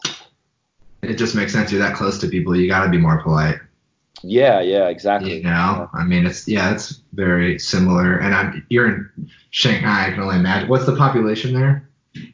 it just makes sense. You're that close to people, you gotta be more polite. Yeah, You exactly. Yeah. know, I mean, it's very similar. And you're in Shanghai. I can only imagine. What's the population there?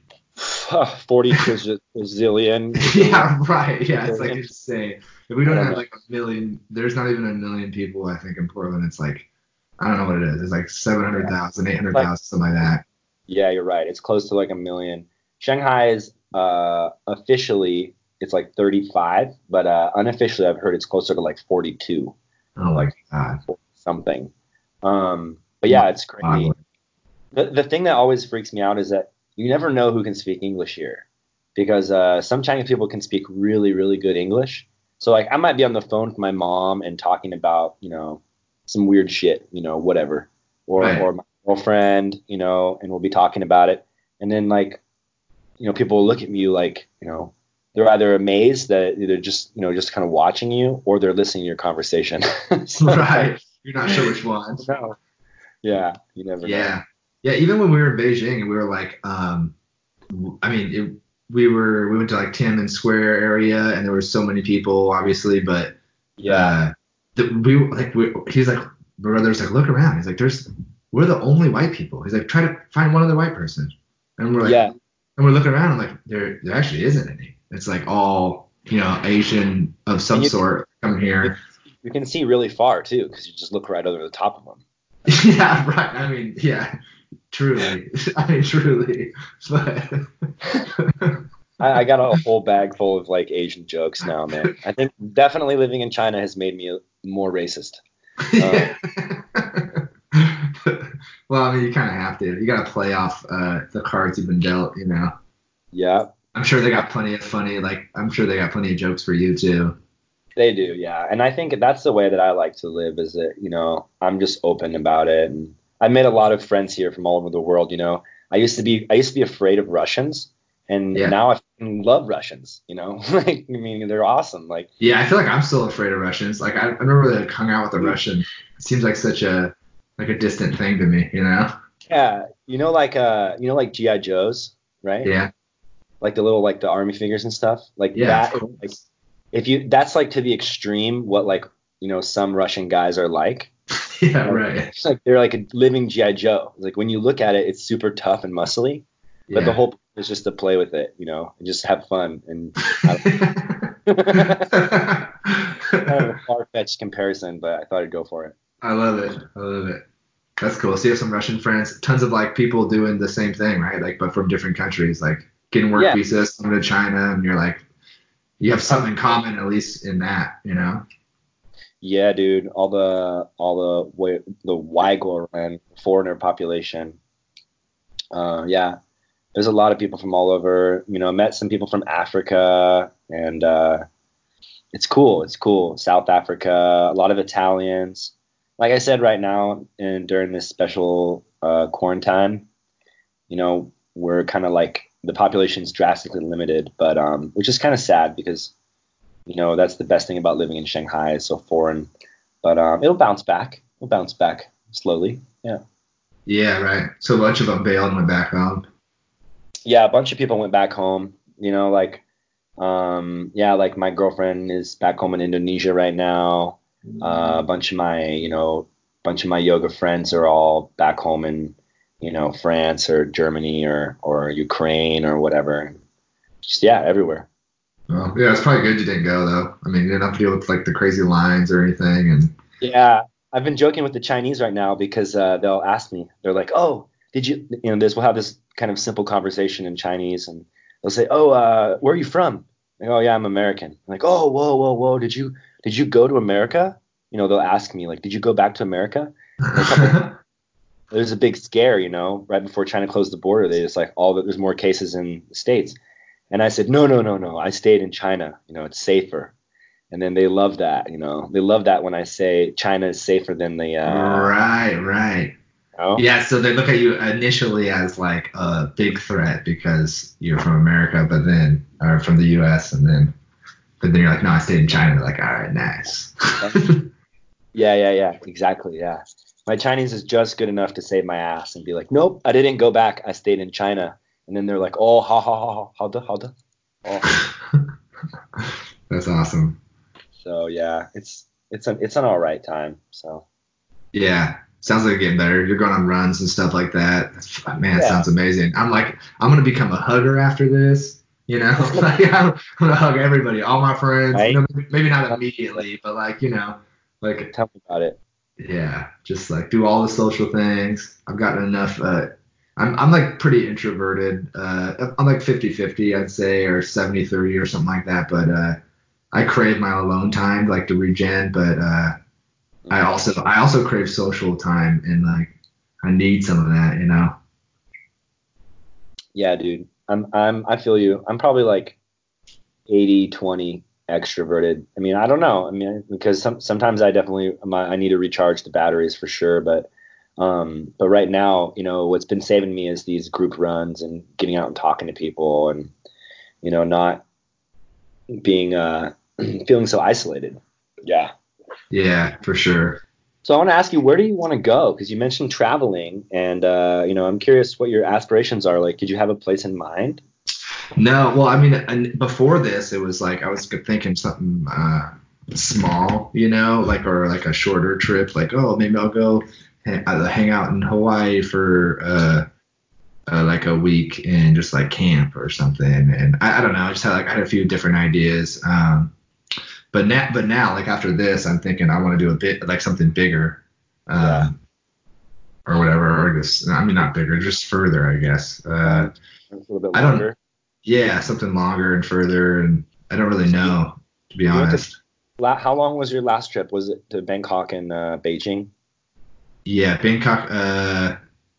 40 gazillion, gazillion, Yeah, right. Yeah, it's like gazillion. insane. If we I don't don't have know. like a million, there's not even a million people, I think, in Portland. It's like, I don't know what it is. It's like Yeah. 700,000, eight hundred Like, thousand, something like that. yeah, you're right. It's close to like a million. Shanghai is officially it's like 35, but unofficially I've heard it's closer to like 42 Oh or my like God. something. But yeah, it's crazy. Mind-boggling. The thing that always freaks me out is that you never know who can speak English here because some Chinese people can speak really, really good English. So like I might be on the phone with my mom and talking about, some weird shit, whatever. Right. Or my girlfriend, and we'll be talking about it. And then like, people will look at me like, they're either amazed that they're just kind of watching you or they're listening to your conversation. So it's like, Right. You're not sure which one. no. Yeah, you never know. Yeah. Yeah. Even when we were in Beijing and we were like, I mean, we went to like Tiananmen Square area and there were so many people, obviously, but Yeah. uh, he's like, my brother's like, look around. He's like, we're the only white people. He's like, try to find one other white person. And we're like, Yeah. and we're looking around. I'm like, there actually isn't any. It's like all, Asian of And some sort coming you, here. you can see really far too, because you just look right over the top of them. Yeah, right. I mean, yeah, truly. I mean, truly. But I got a whole bag full of like Asian jokes now, man. I think definitely living in China has made me more racist. Um, yeah. Well, I mean, you kind of have to. You got to play off the cards you've been dealt, you know. Yeah, I'm sure they got plenty of funny, like, I'm sure they got plenty of jokes for you too. they do. Yeah, and I think that's the way that I like to live. Is that I'm just open about it, and I've made a lot of friends here from all over the world. I used to be afraid of Russians, and Yeah. now I fucking love Russians. Like I mean, they're awesome. Like Yeah, I feel like I'm still afraid of Russians. Like, I never really like, hung out with a Russian. It seems like such a distant thing to me, you know? yeah, like GI Joes, right? Yeah. Like the little like the army figures and stuff. Like Yeah, of that. Like course. if you that's like to the extreme what like some Russian guys are like. Yeah, Like, right. it's like they're like a living GI Joe. Like when you look at it, it's super tough and muscly, but the Yeah. whole point is just to play with it, and just have fun. And I kind of a far-fetched comparison, but I thought I'd go for it. I love it. I love it. That's cool. So you have some Russian friends, tons of like people doing the same thing, right? Like, but from different countries, like getting work Yeah, visas, coming to China, and you're like, you have something in common, at least in that, you know? yeah, dude. The Uyghur foreigner population. Yeah, there's a lot of people from all over. I met some people from Africa, and it's cool. It's cool. South Africa, a lot of Italians. Like I said, right now and during this special quarantine, we're kind of like the population's drastically limited, but which is kind of sad because that's the best thing about living in Shanghai. It's so foreign, but it'll bounce back. It'll bounce back slowly. Yeah. Yeah, right. So a bunch of them bailed and went back home. Yeah, a bunch of people went back home. Like yeah, like my girlfriend is back home in Indonesia right now. A bunch of my yoga friends are all back home in France or Germany or Ukraine or whatever. Just yeah, everywhere. Well, yeah, it's probably good you didn't go though. I mean, you didn't have to deal with like the crazy lines or anything, and Yeah, I've been joking with the Chinese right now because they'll ask me. They're like, "Oh, did you?" We'll have this kind of simple conversation in Chinese, and they'll say, "Oh, where are you from?" Like, "Oh, yeah, I'm American." I'm like, "Oh, whoa, whoa, whoa! Did you go to America?" They'll ask me like, "Did you go back to America?" And a couple, there's a big scare, right before China closed the border. They just like there's more cases in the States, and I said, "No, no, no, no! I stayed in China. It's safer." And then they love that, They love that when I say China is safer than the, right, right. know? Yeah, so they look at you initially as like a big threat because you're from America, but then or from the U.S. and then but then you're like, no, I stayed in China. They're like, all right, nice. Yeah, yeah, yeah, exactly. Yeah. My Chinese is just good enough to save my ass and be like, nope, I didn't go back. I stayed in China. And then they're like, oh, ha, ha, ha, ha, how the. Oh, That's awesome. so yeah, it's an all right time. So Yeah, sounds like you're getting better. You're going on runs and stuff like that. Man, it yeah, sounds amazing. I'm like, I'm gonna become a hugger after this. You know, like I'm gonna hug everybody, all my friends. You right? know, maybe not immediately, but like, like Tell me about it. yeah, just like do all the social things. I've gotten enough. I'm like pretty introverted. I'm like 50-50, I'd say, or 70-30 or something like that. But I crave my alone time, like to regen. But Mhm. I also crave social time, and like I need some of that, you know. Yeah, dude. I feel you. I'm probably like 80-20 extroverted. I mean, I don't know. I mean, because sometimes I need to recharge the batteries for sure, but right now, what's been saving me is these group runs and getting out and talking to people and not being feeling so isolated. Yeah. Yeah, for sure. So I want to ask you, where do you want to go? Because you mentioned traveling, and I'm curious what your aspirations are. Like, did you have a place in mind? No, well, I mean, and before this, it was like I was thinking something small, you know, like or like a shorter trip. Like, oh, maybe I'll go hang out in Hawaii for like a week and just like camp or something. And I don't know. I had a few different ideas. But now, like after this, I'm thinking I want to do a bit like something bigger, Yeah. um, or whatever. Or just, I mean, not bigger, just further, I guess. Long, a little bit I don't. longer. Yeah, something longer and further, and I don't really You, know, to be you went to honest. how long was your last trip? Was it to Bangkok and Beijing? Yeah, Bangkok.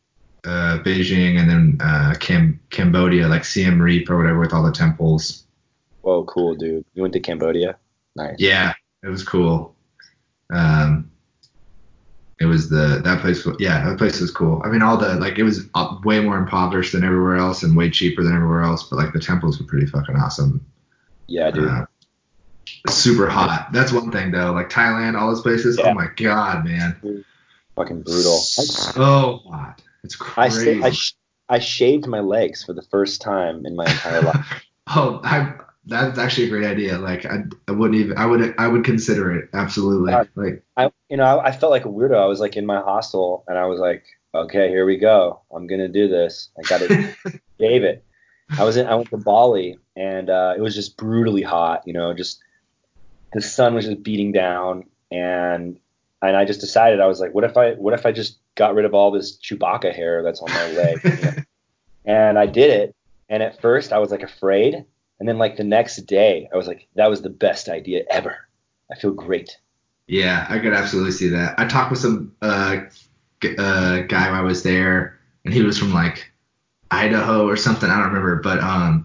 Beijing, and then Cambodia, like Siem Reap or whatever, with all the temples. Whoa, cool, dude. You went to Cambodia? Nice. Yeah, it was cool. Um, it was that place. Yeah, that place was cool. I mean, all the like it was way more impoverished than everywhere else and way cheaper than everywhere else. But like the temples were pretty fucking awesome. Yeah, dude. Super hot. That's one thing though. Like Thailand, all those places. Yeah. Oh my god, man. Fucking brutal. So hot. It's crazy. I shaved my legs for the first time in my entire life. Oh, that's actually a great idea. Like I wouldn't even I would consider it absolutely. Like I felt like a weirdo. I was like in my hostel and I was like, okay, here we go. I'm gonna do this. I got to shave it. I went to Bali and it was just brutally hot. Just the sun was just beating down and I just decided I was like, what if I just got rid of all this Chewbacca hair that's on my leg? And I did it. And at first I was like afraid. And then like the next day I was like, that was the best idea ever. I feel great. yeah, I could absolutely see that. I talked with some guy while I was there, and he was from like Idaho or something. I don't remember, but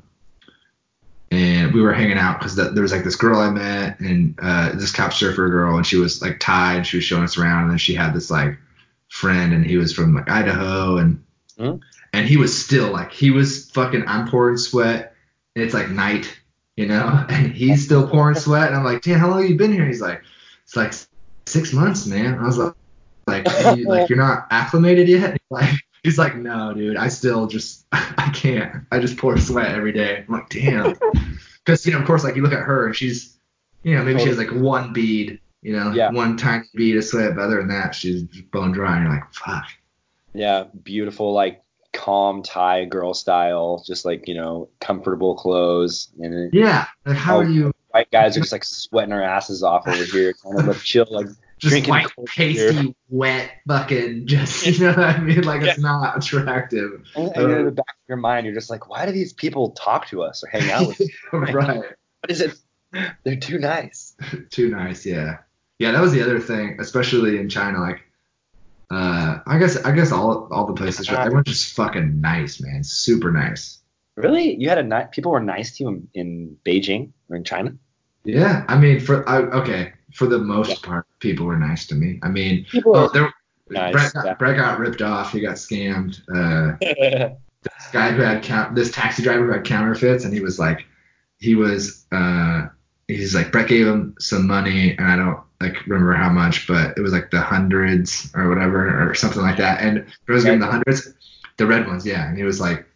and we were hanging out because there was like this girl I met, and this couch surfer girl, and she was like Thai, and she was showing us around, and then she had this like friend, and he was from like Idaho, and and he was still like he was fucking I'm pouring sweat, and it's like night, and he's still pouring sweat, and I'm like, damn, how long have you been here? He's like, it's like 6 months, man. I was like you're not acclimated yet? He's like, no, dude, I still just I can't. I just pour sweat every day. I'm like, damn. Because of course, like you look at her and she's, maybe she has like one bead, Yeah. one tiny bead of sweat, but other than that, she's bone dry. And you're like, fuck. Yeah. Beautiful, like calm Thai girl style, just like, comfortable clothes. And Yeah. Like how are you? white guys are just like sweating our asses off over here, trying to look chill, like Just drinking white, pasty, wet, fucking, just you know what I mean? Like it's not attractive. And in the back of your mind, you're just like, why do these people talk to us or hang out with us? Right. What is it? They're too nice. Too nice, yeah. Yeah, that was the other thing, especially in China. Like, I guess all the places, everyone's just fucking nice, man. Super nice. Really? You had people were nice to you in Beijing or in China? Yeah, I mean, for the most part, people were nice to me. I mean, People are Brett nice. Brett got ripped off. He got scammed. This guy who had this taxi driver who had counterfeits, and he was like, he's like Brett gave him some money, and I don't like remember how much, but it was like the hundreds or whatever or something like that. And Brett was giving the hundreds, the red ones, yeah. And he was like,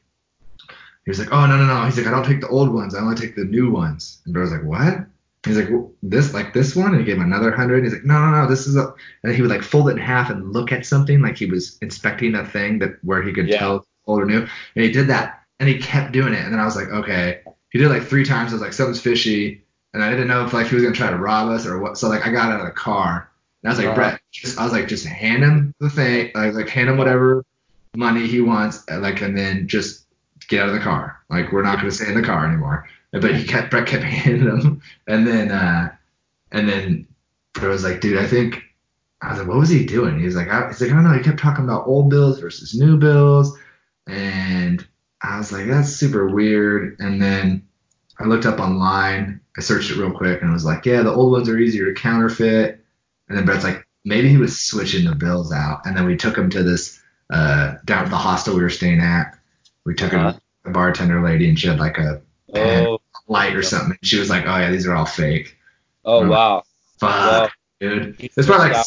oh no. He's like, I don't take the old ones, I only take the new ones. And Brett was like, what? He's like, well, this one, and he gave him another 100. He's like, no, this is a, and he would like fold it in half and look at something like he was inspecting a thing where he could tell old or new. And he did that, and he kept doing it. And then I was like, okay. He did it like 3 times. I was like, something's fishy, and I didn't know if like he was gonna try to rob us or what. So like I got out of the car, and I was like, Brett, just hand him the thing, like hand him whatever money he wants, like, and then just get out of the car. Like we're not gonna stay in the car anymore. But Brett kept handing him, and then Brett was like, dude, I was like, what was he doing? He's like, I don't know. He kept talking about old bills versus new bills, and I was like, that's super weird. And then I looked up online. I searched it real quick, and it was like, yeah, the old ones are easier to counterfeit. And then Brett's like, maybe he was switching the bills out. And then we took him to this down to the hostel we were staying at. We took him to a bartender lady, and she had like a pen light or something. She was like, oh yeah, these are all fake. Oh wow. Fuck, dude. It's probably like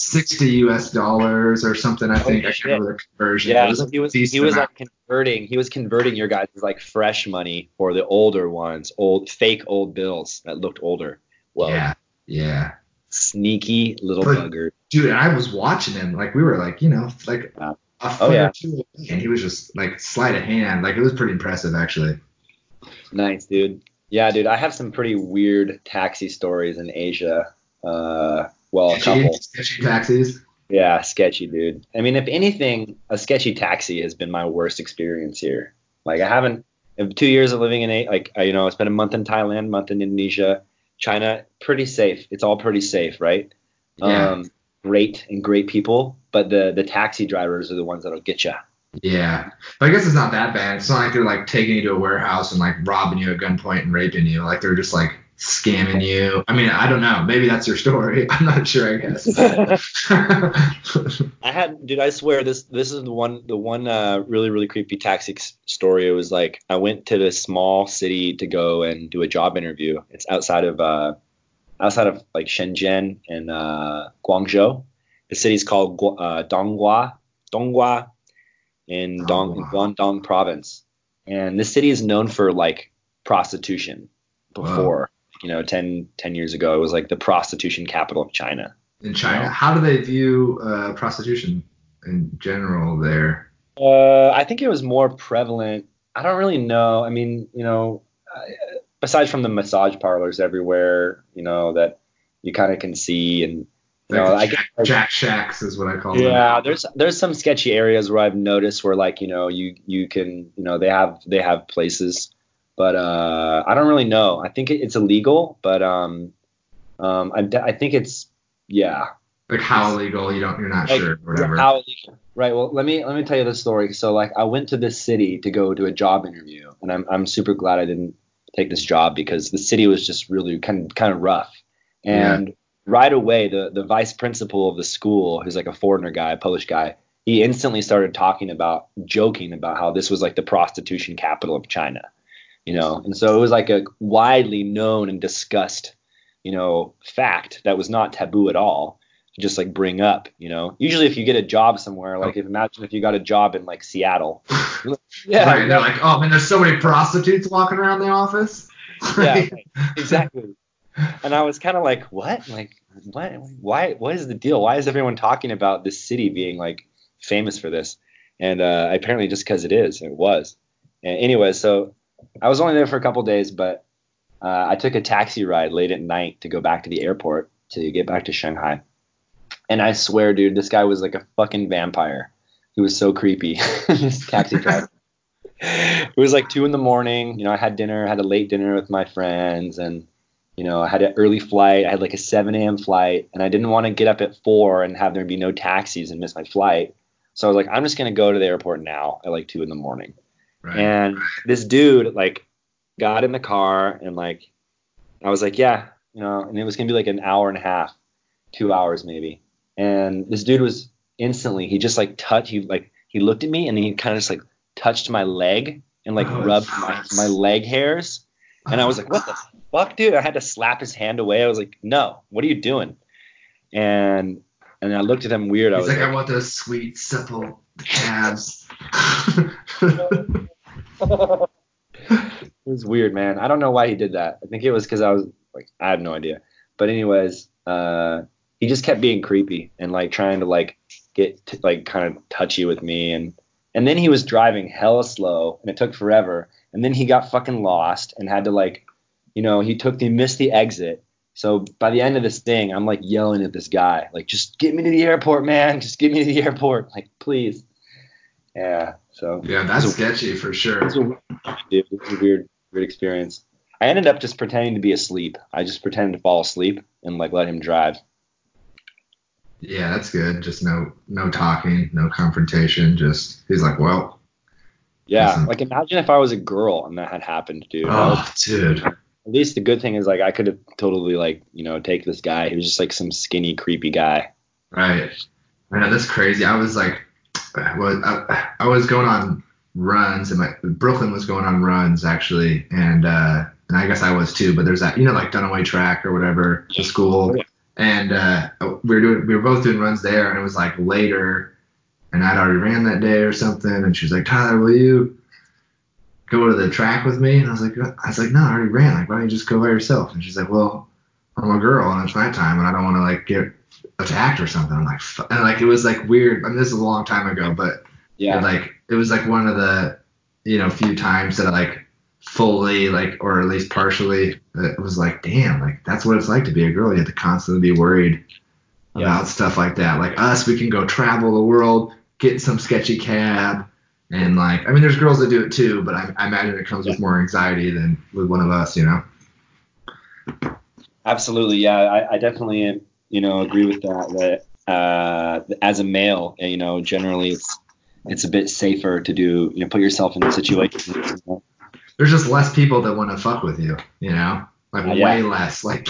$60 or something. I think I can't remember the conversion. Yeah, he was like converting. He was converting your guys' like fresh money for the older ones, fake old bills that looked older. Well, yeah. Sneaky little bugger. Dude, and I was watching him. Like we were like, like a foot or two, and he was just like sleight of hand. Like it was pretty impressive actually. Nice, dude. Yeah, dude. I have some pretty weird taxi stories in Asia. A couple. Sketchy taxis. Yeah, sketchy, dude. I mean, if anything, a sketchy taxi has been my worst experience here. Like, in 2 years of living in I spent a month in Thailand, month in Indonesia, China, pretty safe. It's all pretty safe, right? Yeah. Great people, but the taxi drivers are the ones that'll get you. Yeah, but I guess it's not that bad. It's not like they're like taking you to a warehouse and like robbing you at gunpoint and raping you. Like they're just like scamming you. I mean, I don't know. Maybe that's your story. I'm not sure. I guess. Dude, I swear this is the one really really creepy taxi story. It was like I went to this small city to go and do a job interview. It's outside of like Shenzhen and Guangzhou. The city's called Donghua in Oh, Guangdong province. And this city is known for like prostitution whoa. before, 10 years ago. It was like the prostitution capital of China, In you China, know? how do they view prostitution in general there? I think it was more prevalent. I don't really know. I mean, besides from the massage parlors everywhere, that you kind of can see, and Like the I guess like, Jack Shacks is what I call them. yeah, there's some sketchy areas where I've noticed where like you can they have places, but I don't really know. I think it's illegal, but I think it's yeah Like how it's illegal? You're not like sure, or yeah, whatever. how illegal. Right. Well, let me tell you the story. So like I went to this city to go to a job interview, and I'm super glad I didn't take this job because the city was just really kind of rough. Yeah. And right away, the vice principal of the school, who's like a foreigner guy, a Polish guy, he instantly started joking about how this was like the prostitution capital of China. And so it was like a widely known and discussed, fact that was not taboo at all to just like bring up. Usually if you get a job somewhere, like imagine if you got a job in like Seattle. You're like, yeah, Right. They're yeah, like, oh man, there's so many prostitutes walking around the office. yeah, right. Exactly. And I was kind of like, what? Like, what? Why? What is the deal? Why is everyone talking about this city being like famous for this? And apparently just because it is, it was. And anyway, so I was only there for a couple days, but I took a taxi ride late at night to go back to the airport to get back to Shanghai. And I swear, dude, this guy was like a fucking vampire. He was so creepy. This taxi driver. It was like 2 in the morning. I had a late dinner with my friends, and I had an early flight. I had like a 7 a.m. flight, and I didn't want to get up at 4 and have there be no taxis and miss my flight. So I was like, I'm just gonna go to the airport now at like 2 in the morning. Right. And this dude like got in the car, and like I was like, yeah, and it was gonna be like an hour and a half, 2 hours maybe. And this dude was instantly, he just like he looked at me, and then he kind of just like touched my leg and like Oh, rubbed my leg hairs. And I was like, what the fuck, dude? I had to slap his hand away. I was like, no, what are you doing? And I looked at him weird. I he's was like, I like, want those sweet, supple calves. it was weird, man. I don't know why he did that. I think it was because I was like, I have no idea. But anyways, he just kept being creepy and like trying to like like kind of touchy with me, and then he was driving hella slow, and it took forever. And then he got fucking lost and had to like, he missed the exit. So by the end of this thing, I'm like yelling at this guy, like, just get me to the airport, man. Just get me to the airport, like, please. Yeah. So Yeah, it that's was sketchy for it was sure. a dude. It was a weird experience. I ended up just pretending to be asleep. I just pretended to fall asleep and like let him drive. Yeah, that's good. Just no talking, no confrontation. Just he's like, well, guess Yeah, I'm. like imagine if I was a girl and that had happened, dude. That would Oh, dude. at least the good thing is like I could have totally like take this guy. He was just like some skinny creepy guy. Right. I know that's crazy. I was like, I was going on runs, and my Brooklyn was going on runs actually, and I guess I was too. But there's that, like Dunaway Track or whatever, the Oh school, yeah. and we were both doing runs there, and it was like later, and I'd already ran that day or something, and she was like, Tyler, will you go to the track with me? And I was like, no, I already ran. Like, why don't you just go by yourself? And she's like, well, I'm a girl and it's nighttime and I don't want to like get attacked or something. I'm like, and like it was like weird. I mean, this is a long time ago, but Yeah. it was like one of the few times that I like fully like or at least partially it was like, damn, like that's what it's like to be a girl. You have to constantly be worried Yeah. about stuff like that. Like us, we can go travel the world, get some sketchy cab. And like, I mean, there's girls that do it too, but I imagine it comes Yeah. with more anxiety than with one of us. Absolutely. Yeah. I definitely agree with that. That as a male, generally it's a bit safer to do, put yourself in situations. There's just less people that want to fuck with you, like way less, like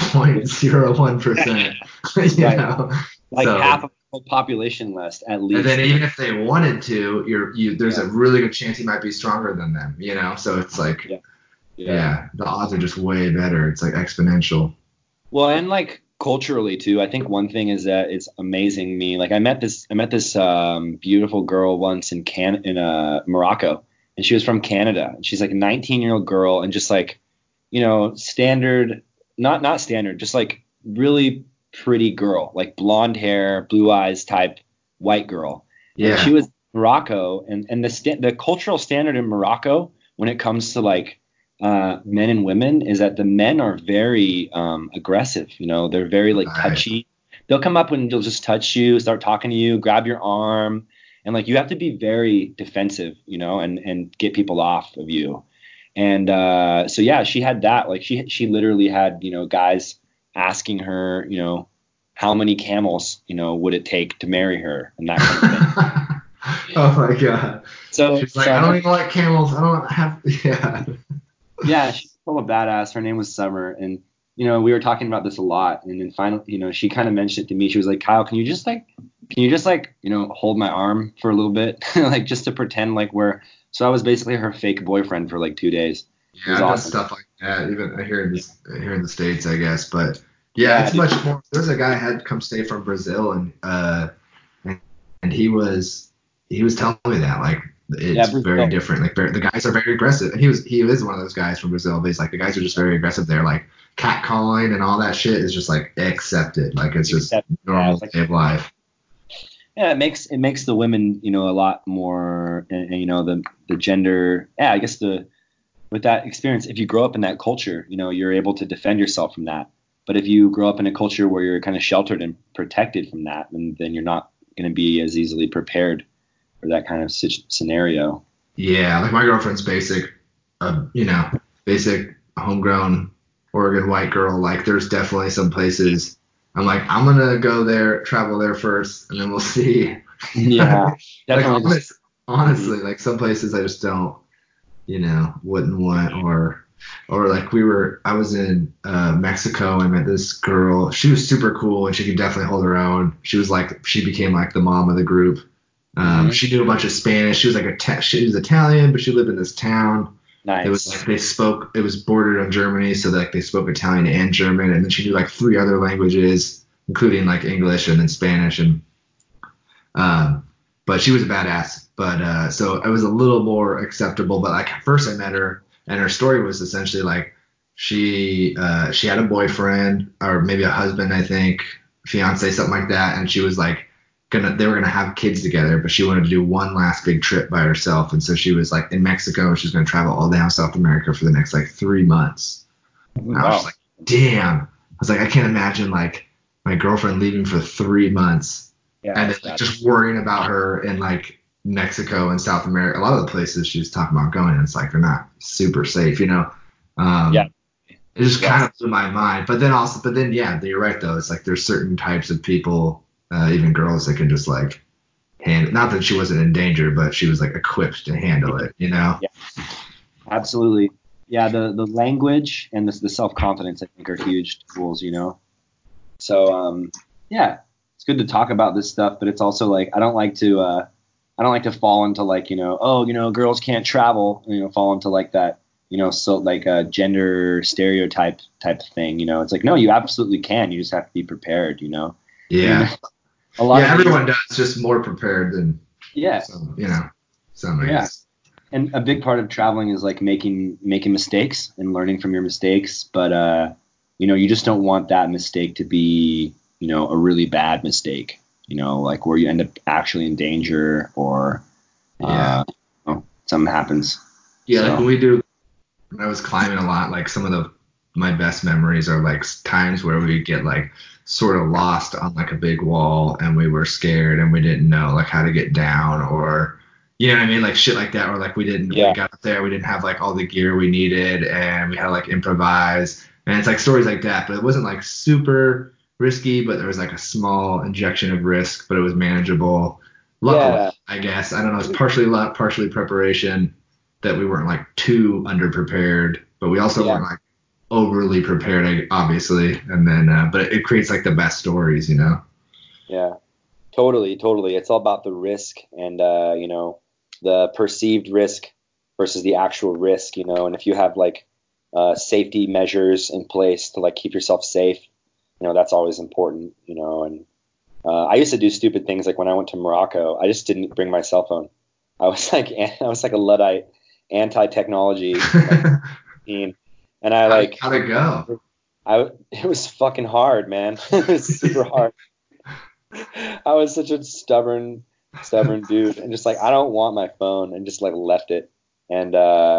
0.01%, Right. know. Like so, half of the population less, at least. And then even if they wanted to, there's a really good chance you might be stronger than them, So it's like, the odds are just way better. It's like exponential. Well, and like culturally too, I think one thing is that it's amazing me. Like I met this beautiful girl once in Morocco, and she was from Canada, and she's like a 19-year-old girl, and just like, standard, not standard, just like really pretty girl, like blonde hair, blue eyes type white girl. Yeah. And she was Morocco, and the cultural standard in Morocco when it comes to like men and women is that the men are very aggressive. They're very like touchy. They'll come up and they'll just touch you, start talking to you, grab your arm, and like you have to be very defensive, and get people off of you. And so yeah, she had that. Like she literally had guys asking her, how many camels would it take to marry her, and that kind of thing. Oh my god. So she's like, I don't even like camels. I don't have. Yeah. Yeah, she's full of badass. Her name was Summer, and we were talking about this a lot. And then finally, she kind of mentioned it to me. She was like, Kyle, can you just hold my arm for a little bit, like just to pretend like we're. So I was basically her fake boyfriend for like 2 days. Yeah, I've done stuff like that, even here in the States, I guess. But yeah, it's much more. There's a guy I had come stay from Brazil, and he was telling me that like. It's very different. Like the guys are very aggressive, and he is one of those guys from Brazil. But he's like the guys are just very aggressive there. Like catcalling and all that shit is just like accepted. Like it's just normal way of life. Yeah, it makes the women a lot more, and the gender. Yeah, I guess with that experience, if you grow up in that culture, you're able to defend yourself from that. But if you grow up in a culture where you're kind of sheltered and protected from that, then you're not going to be as easily prepared. That kind of scenario. Yeah, like my girlfriend's basic homegrown Oregon white girl. Like there's definitely some places I'm like, I'm gonna go there, travel there first, and then we'll see. Yeah, definitely. Like honestly, like some places I just don't, wouldn't want, or like I was in Mexico. I met this girl. She was super cool and she could definitely hold her own. She became like the mom of the group. She knew a bunch of Spanish. She was like she was Italian, but she lived in this town. Nice. It was like it was bordered on Germany, so like they spoke Italian and German, and then she knew like 3 other languages, including like English and then Spanish, and but she was a badass. But so it was a little more acceptable. But like at first I met her, and her story was essentially like she had a boyfriend or maybe a husband, I think, fiance, something like that, and she was like. They were gonna have kids together, but she wanted to do one last big trip by herself, and so she was like in Mexico, and she was gonna travel all down South America for the next like 3 months. Wow. I was like, damn. I was like, I can't imagine like my girlfriend leaving for 3 months, and then like, just worrying about her in like Mexico and South America. A lot of the places she was talking about going, it's like they're not super safe, It just kind of blew my mind. But then yeah, you're right though. It's like there's certain types of people. Even girls that can just like not that she wasn't in danger, but she was like equipped to handle it, Yeah, absolutely. Yeah, the language and the self-confidence I think are huge tools, So yeah, it's good to talk about this stuff, but it's also like I don't like to fall into like girls can't travel, fall into like that so like a gender stereotype type of thing. It's like no, you absolutely can. You just have to be prepared. Yeah. Everyone does, just more prepared than some I guess. And a big part of traveling is like making mistakes and learning from your mistakes, but you just don't want that mistake to be a really bad mistake, like where you end up actually in danger or something happens. Like when I was climbing a lot, like some of my best memories are like times where we get like sort of lost on like a big wall and we were scared and we didn't know like how to get down, or you know what I mean, like shit like that, or like we got up there, we didn't have like all the gear we needed and we had to like improvise, and it's like stories like that. But it wasn't like super risky, but there was like a small injection of risk, but it was manageable. Luckily, I guess. I don't know. It's partially luck, partially preparation that we weren't like too underprepared, but we also weren't like overly prepared, obviously. And then, but it creates like the best stories, you know? Yeah, totally, totally. It's all about the risk and, you know, the perceived risk versus the actual risk, you know, and if you have like safety measures in place to like keep yourself safe, you know, that's always important, you know, and I used to do stupid things like when I went to Morocco, I just didn't bring my cell phone. I was like a Luddite, anti-technology, like, teen, and I like how'd it go? it was fucking hard, man. It was super hard. I was such a stubborn dude, and just like I don't want my phone, and just like left it, and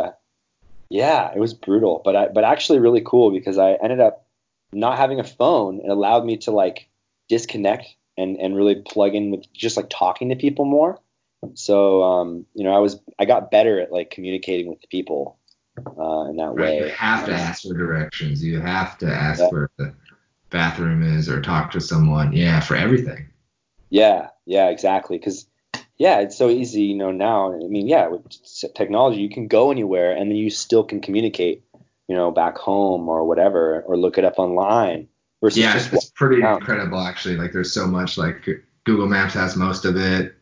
yeah, it was brutal, but actually really cool because I ended up not having a phone. It allowed me to like disconnect and really plug in with just like talking to people more. So you know, I got better at like communicating with people in that Right. You way. have to ask for directions. You have to ask Yeah. where the bathroom is or talk to someone. Yeah, for everything. Yeah, exactly. Because yeah, it's so easy, you know. Now, I mean, yeah, with technology, you can go anywhere and then you still can communicate, you know, back home or whatever, or look it up online. Versus Yeah, just it's pretty walking around. incredible actually. Like there's so much. Like Google Maps has most of it.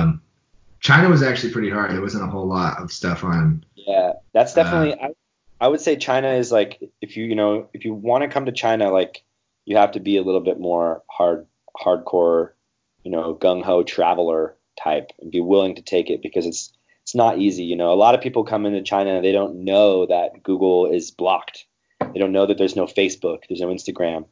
China was actually pretty hard. There wasn't a whole lot of stuff on. Yeah, that's Uh, definitely. I would say China is like if you know if you want to come to China, like you have to be a little bit more hardcore, you know, gung ho traveler type and be willing to take it because it's not easy. You know, a lot of people come into China and they don't know that Google is blocked. They don't know that there's no Facebook, there's no Instagram.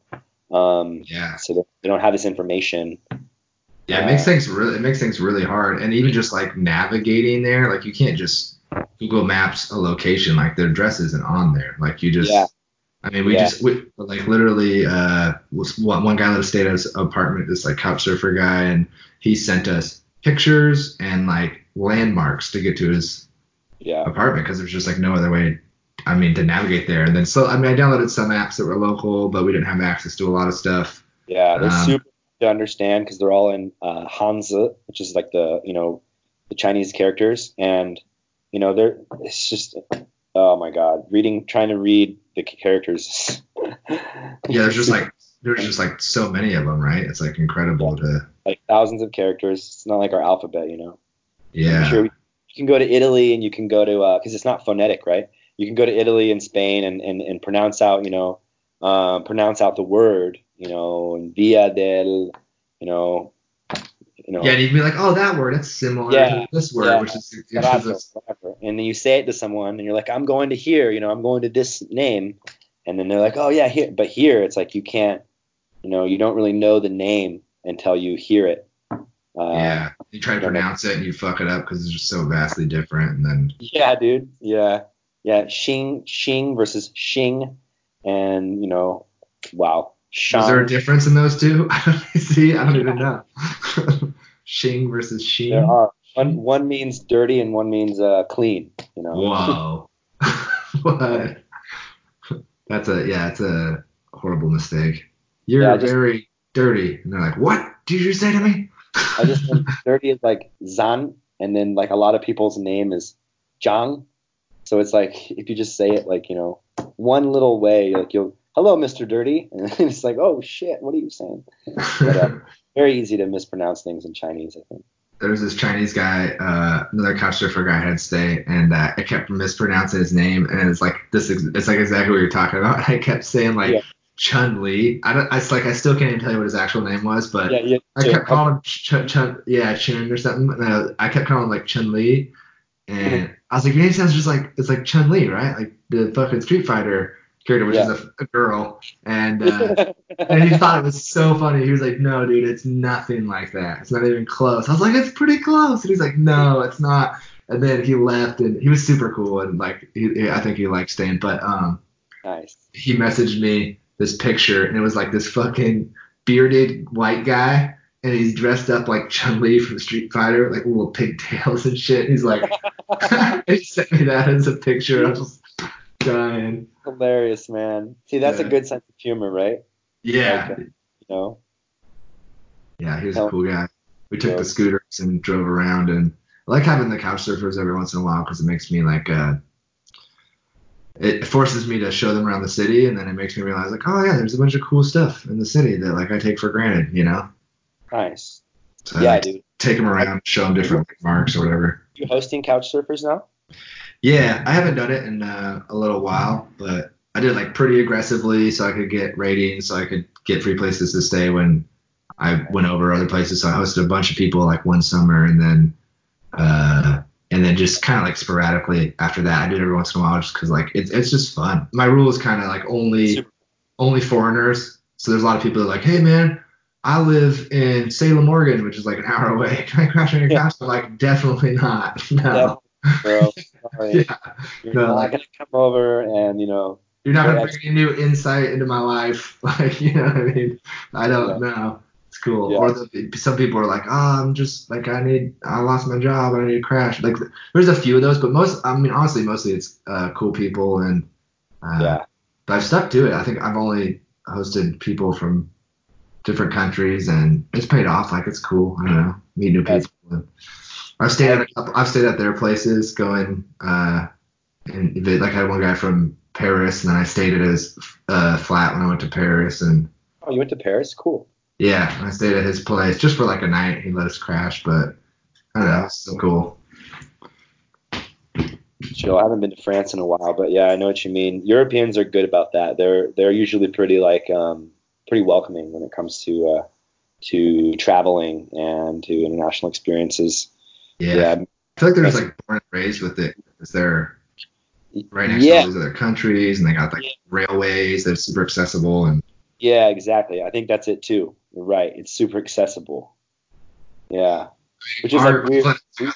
yeah. So they don't have this information. Yeah, it makes things really hard. And even just like navigating there, like you can't just Google Maps a location, like the address isn't on there. Like you Yeah, just I mean, yeah, we like literally was one guy that stayed at his apartment, this like couch surfer guy, and he sent us pictures and like landmarks to get to his yeah, apartment because there's just like no other way, I mean, to navigate there. And then so I mean, I downloaded some apps that were local, but we didn't have access to a lot of stuff. yeah. They're Um, super to understand because they're all in Hanzi, which is like the you know the Chinese characters, and you know it's just oh my god, trying to read the characters. yeah, It's just super, there's just like so many of them, right? It's like yeah, incredible to like thousands of characters. It's not like our alphabet, you know. I'm sure yeah. you can go to Italy and you can go to because it's not phonetic, right? You can go to Italy and Spain and pronounce out, you know, pronounce out the word, you know, and Via del, you know, you Yeah, and know, you'd be like, oh, that word, that's similar yeah, to this word, yeah, which is Serato, whatever. And then you say it to someone and you're like, I'm going to here, you know, I'm going to this name, and then they're like, oh yeah, here, but here it's like you can't, you know, you don't really know the name until you hear it. yeah. You try to You know, pronounce it and you fuck it up because it's just so vastly different. And then yeah, dude. Yeah. Yeah. Xing versus Xing. And, you know, wow. was there a Shang. difference in those two? See, I don't even know. Shing versus There Sheen. are. One means dirty and one means clean, you know. Whoa. What? It's a horrible mistake. Yeah, You're very dirty. And they're like, what did you say to me? I just think dirty is like Zan, and then like a lot of people's name is Zhang. So it's like if you just say it like, you know, one little way, like you'll, hello, Mr. Dirty. And it's like, oh shit, what are you saying? But very easy to mispronounce things in Chinese, I think. There was this Chinese guy, another couch surfer guy I had stay, and I kept mispronouncing his name, and it's like it's like exactly what you're talking about. I kept saying like Yeah. Chun Li. It's like I still can't even tell you what his actual name was, but Yeah. I kept calling him Chun or something. And I kept calling him like Chun Li, and I was like, your name sounds just like it's like Chun Li, right? Like the fucking Street Fighter character, which is Yeah. a girl, and he thought it was so funny. He was like, no, dude, it's nothing like that. It's not even close. I was like, it's pretty close. And he's like, no, it's not. And then he left, and he was super cool, and like, I think he liked staying. But Nice. he messaged me this picture, and it was like this fucking bearded white guy, and he's dressed up like Chun Li from Street Fighter, like little pigtails and shit. He's like, he sent me that as a picture. I was just dying. Hilarious, man. See, that's a Yeah. good sense of humor, right? Like, Yeah. you know, Yeah, he was a tell, cool guy. we took the scooters and drove around, and I like having the couch surfers every once in a while because it makes me like it forces me to show them around the city, and then it makes me realize like, oh yeah, there's a bunch of cool stuff in the city that like I take for granted, you know. Nice. So Yeah, like, dude. take them around, show them different landmarks or whatever. You hosting couch surfers now? Yeah, I haven't done it in a little while, but I did like pretty aggressively so I could get ratings, so I could get free places to stay when I went over other places. So I hosted a bunch of people like one summer, and then just kind of like sporadically after that. I did it every once in a while just because like it's just fun. My rule is kind of like only foreigners. So there's a lot of people that are like, hey man, I live in Salem, Oregon, which is like an hour away. Can I crash on your couch? I'm like, definitely not. No. Bro. Sorry. Yeah. You're No, not like gonna come over and you're not gonna bring any new insight into my life. Like, you know what I mean? I don't know. It's cool. Yeah. Or some people are like, oh, I'm just like, I lost my job. I need to crash. Like, there's a few of those, but honestly, mostly it's cool people, and but I've stuck to it. I think I've only hosted people from different countries, and it's paid off. Like, it's cool. I don't know, meet new people. I've stayed at their places, going and like I had one guy from Paris, and then I stayed at his flat when I went to Paris, and Oh, you went to Paris? Cool. yeah, I stayed at his place just for like a night. He let us crash, but I don't know, it's so cool. Chill. I haven't been to France in a while, but yeah, I know what you mean. Europeans are good about that. They're usually pretty pretty welcoming when it comes to traveling and to international experiences. Yeah. I feel like they're just like born and raised with it because they're right next to all these other countries, and they got like railways that's super accessible. And yeah, exactly. I think that's it too. You're right. It's super accessible. Yeah. Which is like weird.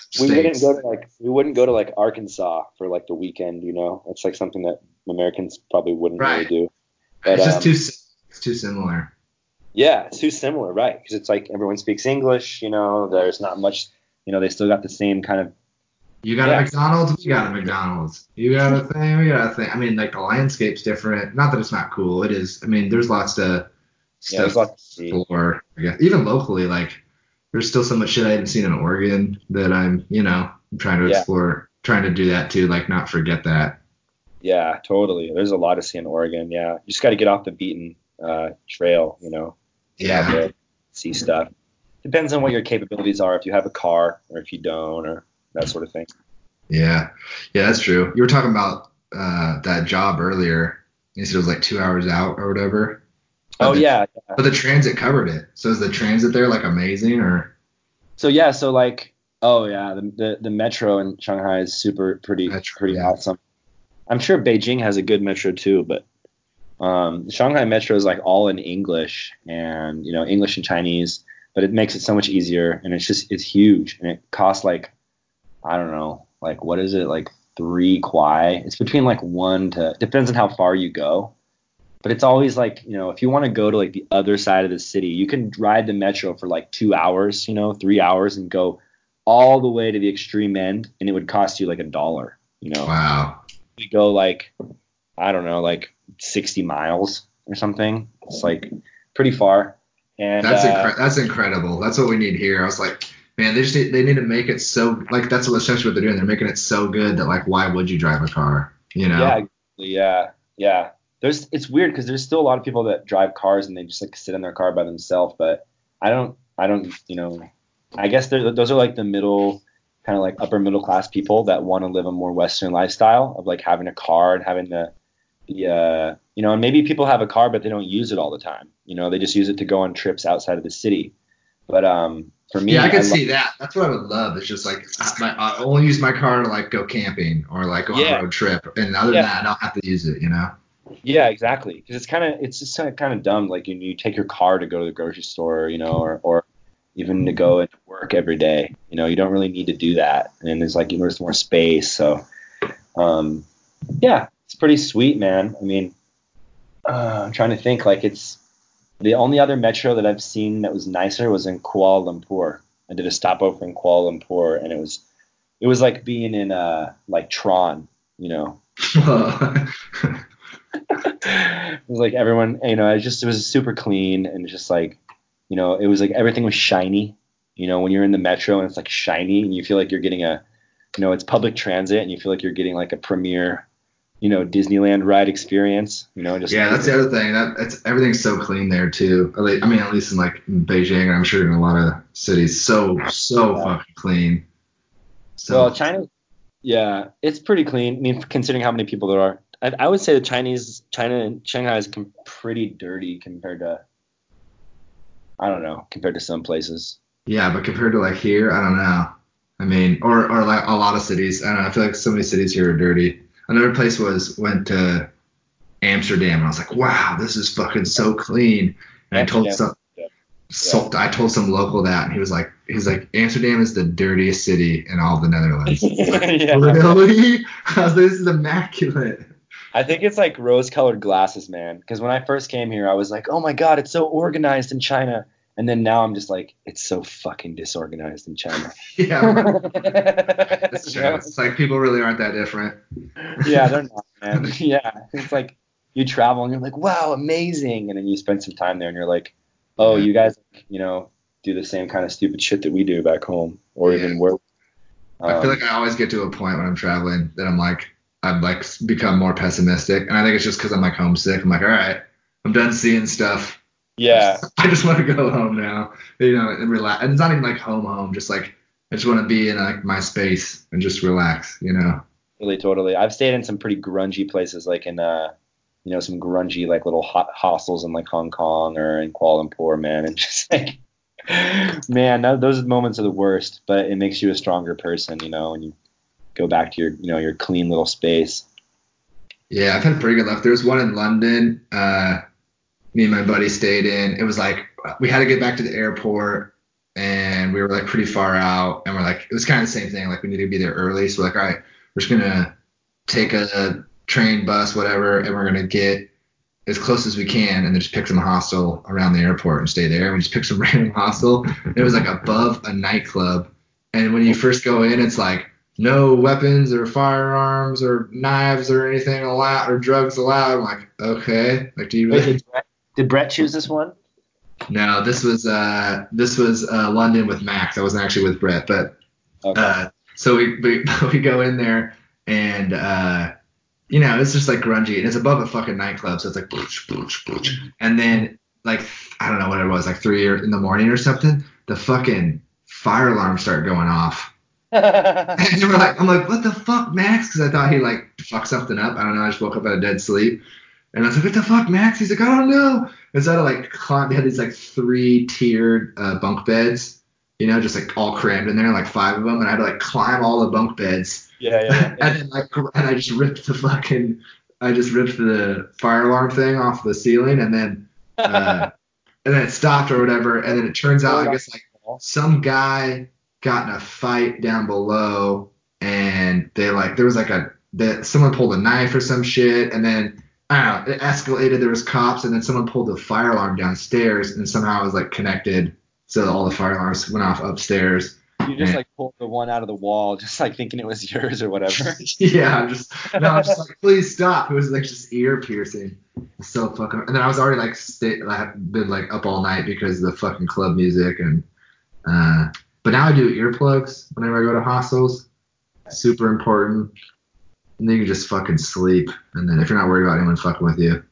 We wouldn't go to like Arkansas for like the weekend, It's like something that Americans probably wouldn't really do. But, it's just too similar. Yeah, it's too similar, right? Because it's like everyone speaks English, there's not much, they still got the same kind of. You got a McDonald's, we got a McDonald's. You got a thing, we got a thing. I mean, like the landscape's different. Not that it's not cool. It is. I mean, there's lots of stuff to explore. I guess even locally, like there's still so much shit I haven't seen in Oregon that I'm trying to explore, trying to do that too, like not forget that. Yeah, totally. There's a lot to see in Oregon. Yeah, you just got to get off the beaten trail, Get out there, see stuff. Depends on what your capabilities are, if you have a car or if you don't, or that sort of thing. Yeah, that's true. You were talking about that job earlier. You said it was like 2 hours out or whatever. But But the transit covered it. So is the transit there like amazing or? So like, the metro in Shanghai is pretty awesome. I'm sure Beijing has a good metro too, but the Shanghai metro is like all in English and English and Chinese, but it makes it so much easier, and it's huge, and it costs like, I don't know, like what is it, like 3 kwai? It's between like depends on how far you go. But it's always like, if you want to go to like the other side of the city, you can ride the metro for like 2 hours, 3 hours, and go all the way to the extreme end, and it would cost you like $1, Wow. We go like, I don't know, like 60 miles or something. It's like pretty far. And that's incredible. That's what we need here. I was like, man, they need to make it so, like, that's essentially what they're doing. They're making it so good that like, why would you drive a car? Yeah. It's weird because there's still a lot of people that drive cars and they just like sit in their car by themselves. But I don't, I guess those are like the middle, kind of like upper middle class people that want to live a more Western lifestyle of like having a car and having and maybe people have a car, but they don't use it all the time. They just use it to go on trips outside of the city. But for me, I could see that. That's what I would love. It's just like I only use my car to like go camping or like go on a road trip, and other than that, I don't have to use it. Yeah, exactly. Because it's just kind of dumb. Like you take your car to go to the grocery store, or even to go into work every day. You don't really need to do that. And there's like there's more space. So, it's pretty sweet, man. I mean, I'm trying to think. Like it's the only other metro that I've seen that was nicer was in Kuala Lumpur. I did a stopover in Kuala Lumpur, and it was like being in like Tron. It was like everyone, it was super clean, and just like, it was like everything was shiny, You know, when you're in the metro and it's like shiny and you feel like you're getting it's public transit and you feel like you're getting like a premier, Disneyland ride experience, Yeah, that's the other thing. Everything's so clean there too. At least in like Beijing, and I'm sure in a lot of cities, so fucking clean. So well, China, yeah, it's pretty clean. I mean, considering how many people there are, I would say China and Shanghai is pretty dirty compared to, I don't know, compared to some places. yeah, but compared to like here, I don't know. I mean, or like a lot of cities. I don't know. I feel like so many cities here are dirty. Another place went to Amsterdam, and I was like, wow, this is fucking so clean. And Amsterdam. I told some local that, and he's like, Amsterdam is the dirtiest city in all the Netherlands. Like, Yeah. really? I was like, this is immaculate. I think it's like rose-colored glasses, man. Because when I first came here, I was like, oh my God, it's so organized in China. And then now I'm just like, it's so fucking disorganized in China. Yeah, right. It's true. It's like people really aren't that different. Yeah, they're not, man. Yeah, it's like you travel and you're like, wow, amazing. And then you spend some time there and you're like, oh, you guys, do the same kind of stupid shit that we do back home or even worse. I feel like I always get to a point when I'm traveling that I've like become more pessimistic. And I think it's just because I'm like homesick. I'm like, all right, I'm done seeing stuff. Yeah. I just want to go home now, and relax. And it's not even like home, just like I just want to be in like my space and just relax, Totally. I've stayed in some pretty grungy places, like in some grungy like little hostels in like Hong Kong or in Kuala Lumpur, man, and just like, man, those moments are the worst, but it makes you a stronger person, when you go back to your clean little space. Yeah, I've had pretty good luck. There was one in London. Me and my buddy stayed in. It was like we had to get back to the airport, and we were like pretty far out, and we're like, it was kind of the same thing. Like we need to be there early, so we're like, all right, we're just gonna take a train, bus, whatever, and we're gonna get as close as we can, and then just pick some hostel around the airport and stay there. And we just picked some random hostel. It was like above a nightclub, and when you first go in, it's like no weapons or firearms or knives or anything allowed or drugs allowed. I'm like, okay, like do you really? Did Brett choose this one? No, this was London with Max. I wasn't actually with Brett, but okay. So we go in there and it's just like grungy and it's above a fucking nightclub, so it's like booch, booch, booch. And then like I don't know what it was, like 3 in the morning or something, the fucking fire alarm started going off. And I'm like, what the fuck, Max? Because I thought he like fucked something up. I don't know. I just woke up out of dead sleep. And I was like, what the fuck, Max? He's like, I don't know. And so I like climb. They had these like 3-tiered bunk beds, just like all crammed in there, like 5 of them. And I had to like climb all the bunk beds. Yeah. And then I just ripped the fire alarm thing off the ceiling, and then it stopped or whatever. And then it turns out, I guess like some guy got in a fight down below, and there was like someone pulled a knife or some shit, and then I don't know, it escalated. There was cops, and then someone pulled the fire alarm downstairs, and somehow it was like connected, so all the fire alarms went off upstairs. You just like pulled the one out of the wall, just like thinking it was yours or whatever. Yeah, I'm just like, please stop. It was like just ear piercing. So fucking. And then I was already like I had been like up all night because of the fucking club music, and but now I do earplugs whenever I go to hostels. Super important. And then you can just fucking sleep. And then if you're not worried about anyone fucking with you.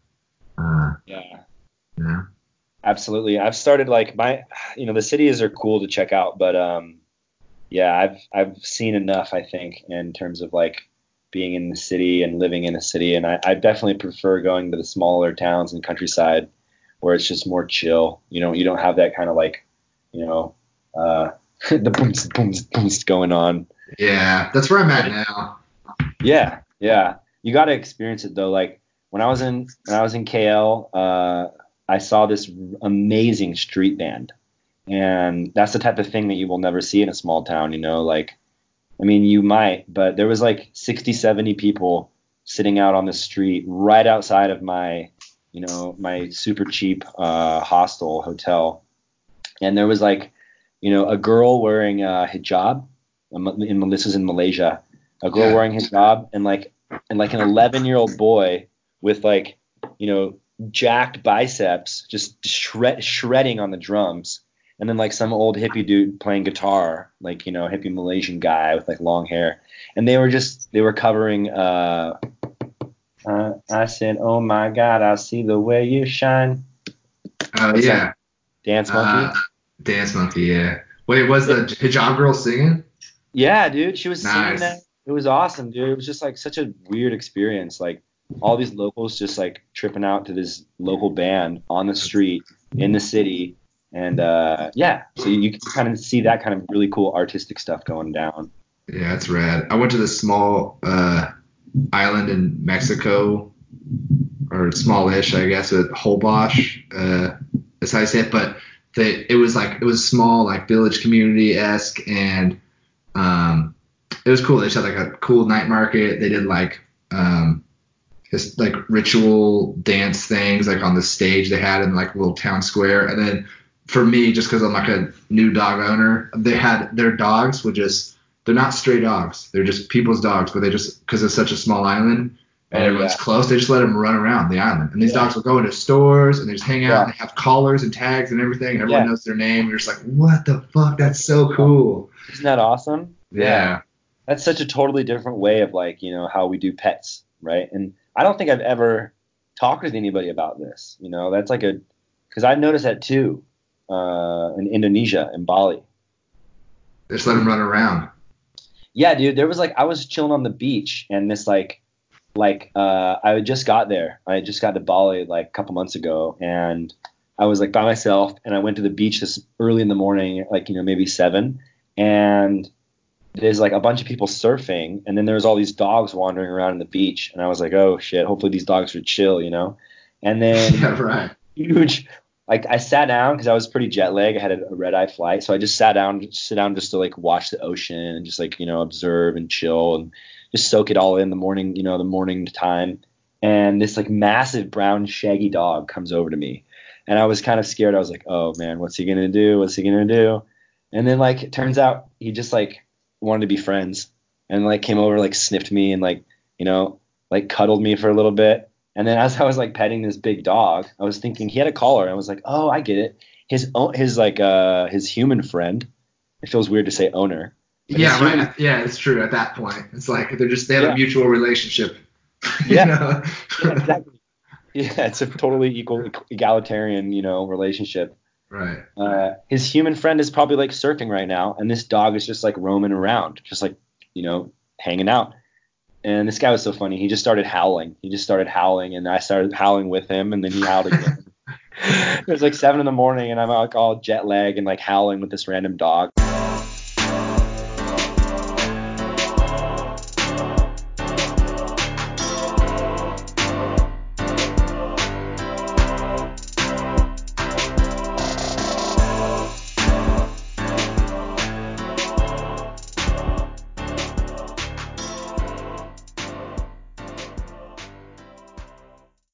Yeah. Absolutely. I've started like the cities are cool to check out, but I've seen enough, I think, in terms of like being in the city and living in a city, and I definitely prefer going to the smaller towns and countryside where it's just more chill. You don't have that kind of like, the booms booms booms going on. Yeah, that's where I'm at now. Yeah. You got to experience it though. Like when I was in KL, I saw this amazing street band, and that's the type of thing that you will never see in a small town. Like, I mean, you might, but there was like 60, 70 people sitting out on the street right outside of my super cheap hostel hotel, and there was like, a girl wearing a hijab. This is in Malaysia. A girl wearing hijab and like an 11-year-old boy with like, jacked biceps, just shredding on the drums. and then like some old hippie dude playing guitar, like, you know, hippie Malaysian guy with like long hair. And they were covering I said, oh my God, I see the way you shine. Oh yeah. Dance Monkey. Dance Monkey, yeah. Wait, was the hijab girl singing? Yeah, dude, she was singing Nice. that. It was awesome, dude. It was just like such a weird experience. Like all these locals just like tripping out to this local band on the street in the city. And yeah, so you can kind of see that kind of really cool artistic stuff going down. Yeah, that's rad. I went to this small island in Mexico, or smallish, I guess, with Holbox. That's how you say it. But it was small, like village community esque, and it was cool. They just had like a cool night market. They did like just like ritual dance things like on the stage they had in like a little town square. And then for me, just because I'm like a new dog owner, they had their dogs would just, they're not stray dogs. They're just people's dogs, but they just, because it's such a small island and everyone's close, they just let them run around the island. And these dogs will go into stores and they just hang out and they have collars and tags and everything. And everyone knows their name. And you're just like, what the fuck? That's so cool. Isn't that awesome? Yeah. That's such a totally different way of like, you know, how we do pets, right? And I don't think I've ever talked with anybody about this. You know, that's like because I've noticed that too in Indonesia, in Bali. They just let them run around. Yeah, dude. There was like, I was chilling on the beach and this I just got there. I just got to Bali like a couple months ago and I was like by myself and I went to the beach this early in the morning, like, you know, maybe 7. And there's like a bunch of people surfing and then there's all these dogs wandering around in the beach. And I was like, oh shit, hopefully these dogs are chill, you know? And then huge, like I sat down because I was pretty jet lagged. I had a red eye flight. So I just sit down just to like watch the ocean and just like, you know, observe and chill and just soak it all in the morning, you know, the morning time. And this like massive brown shaggy dog comes over to me. And I was kind of scared. I was like, oh man, what's he going to do? What's he going to do? And then like, it turns out he just like wanted to be friends and like came over, like sniffed me and like, you know, like cuddled me for a little bit. And then as I was like petting this big dog, I was thinking he had a collar. I was like, oh, I get it. His human friend. It feels weird to say owner. Yeah, right. Yeah, it's true. At that point, it's like they have a mutual relationship. Yeah. Yeah, exactly. Yeah, it's a totally egalitarian, you know, relationship. Right. His human friend is probably like surfing right now, and this dog is just like roaming around, just like, you know, hanging out. And this guy was so funny. He just started howling. And I started howling with him, and then he howled again. It was like 7 a.m, and I'm like all jet lag and like howling with this random dog.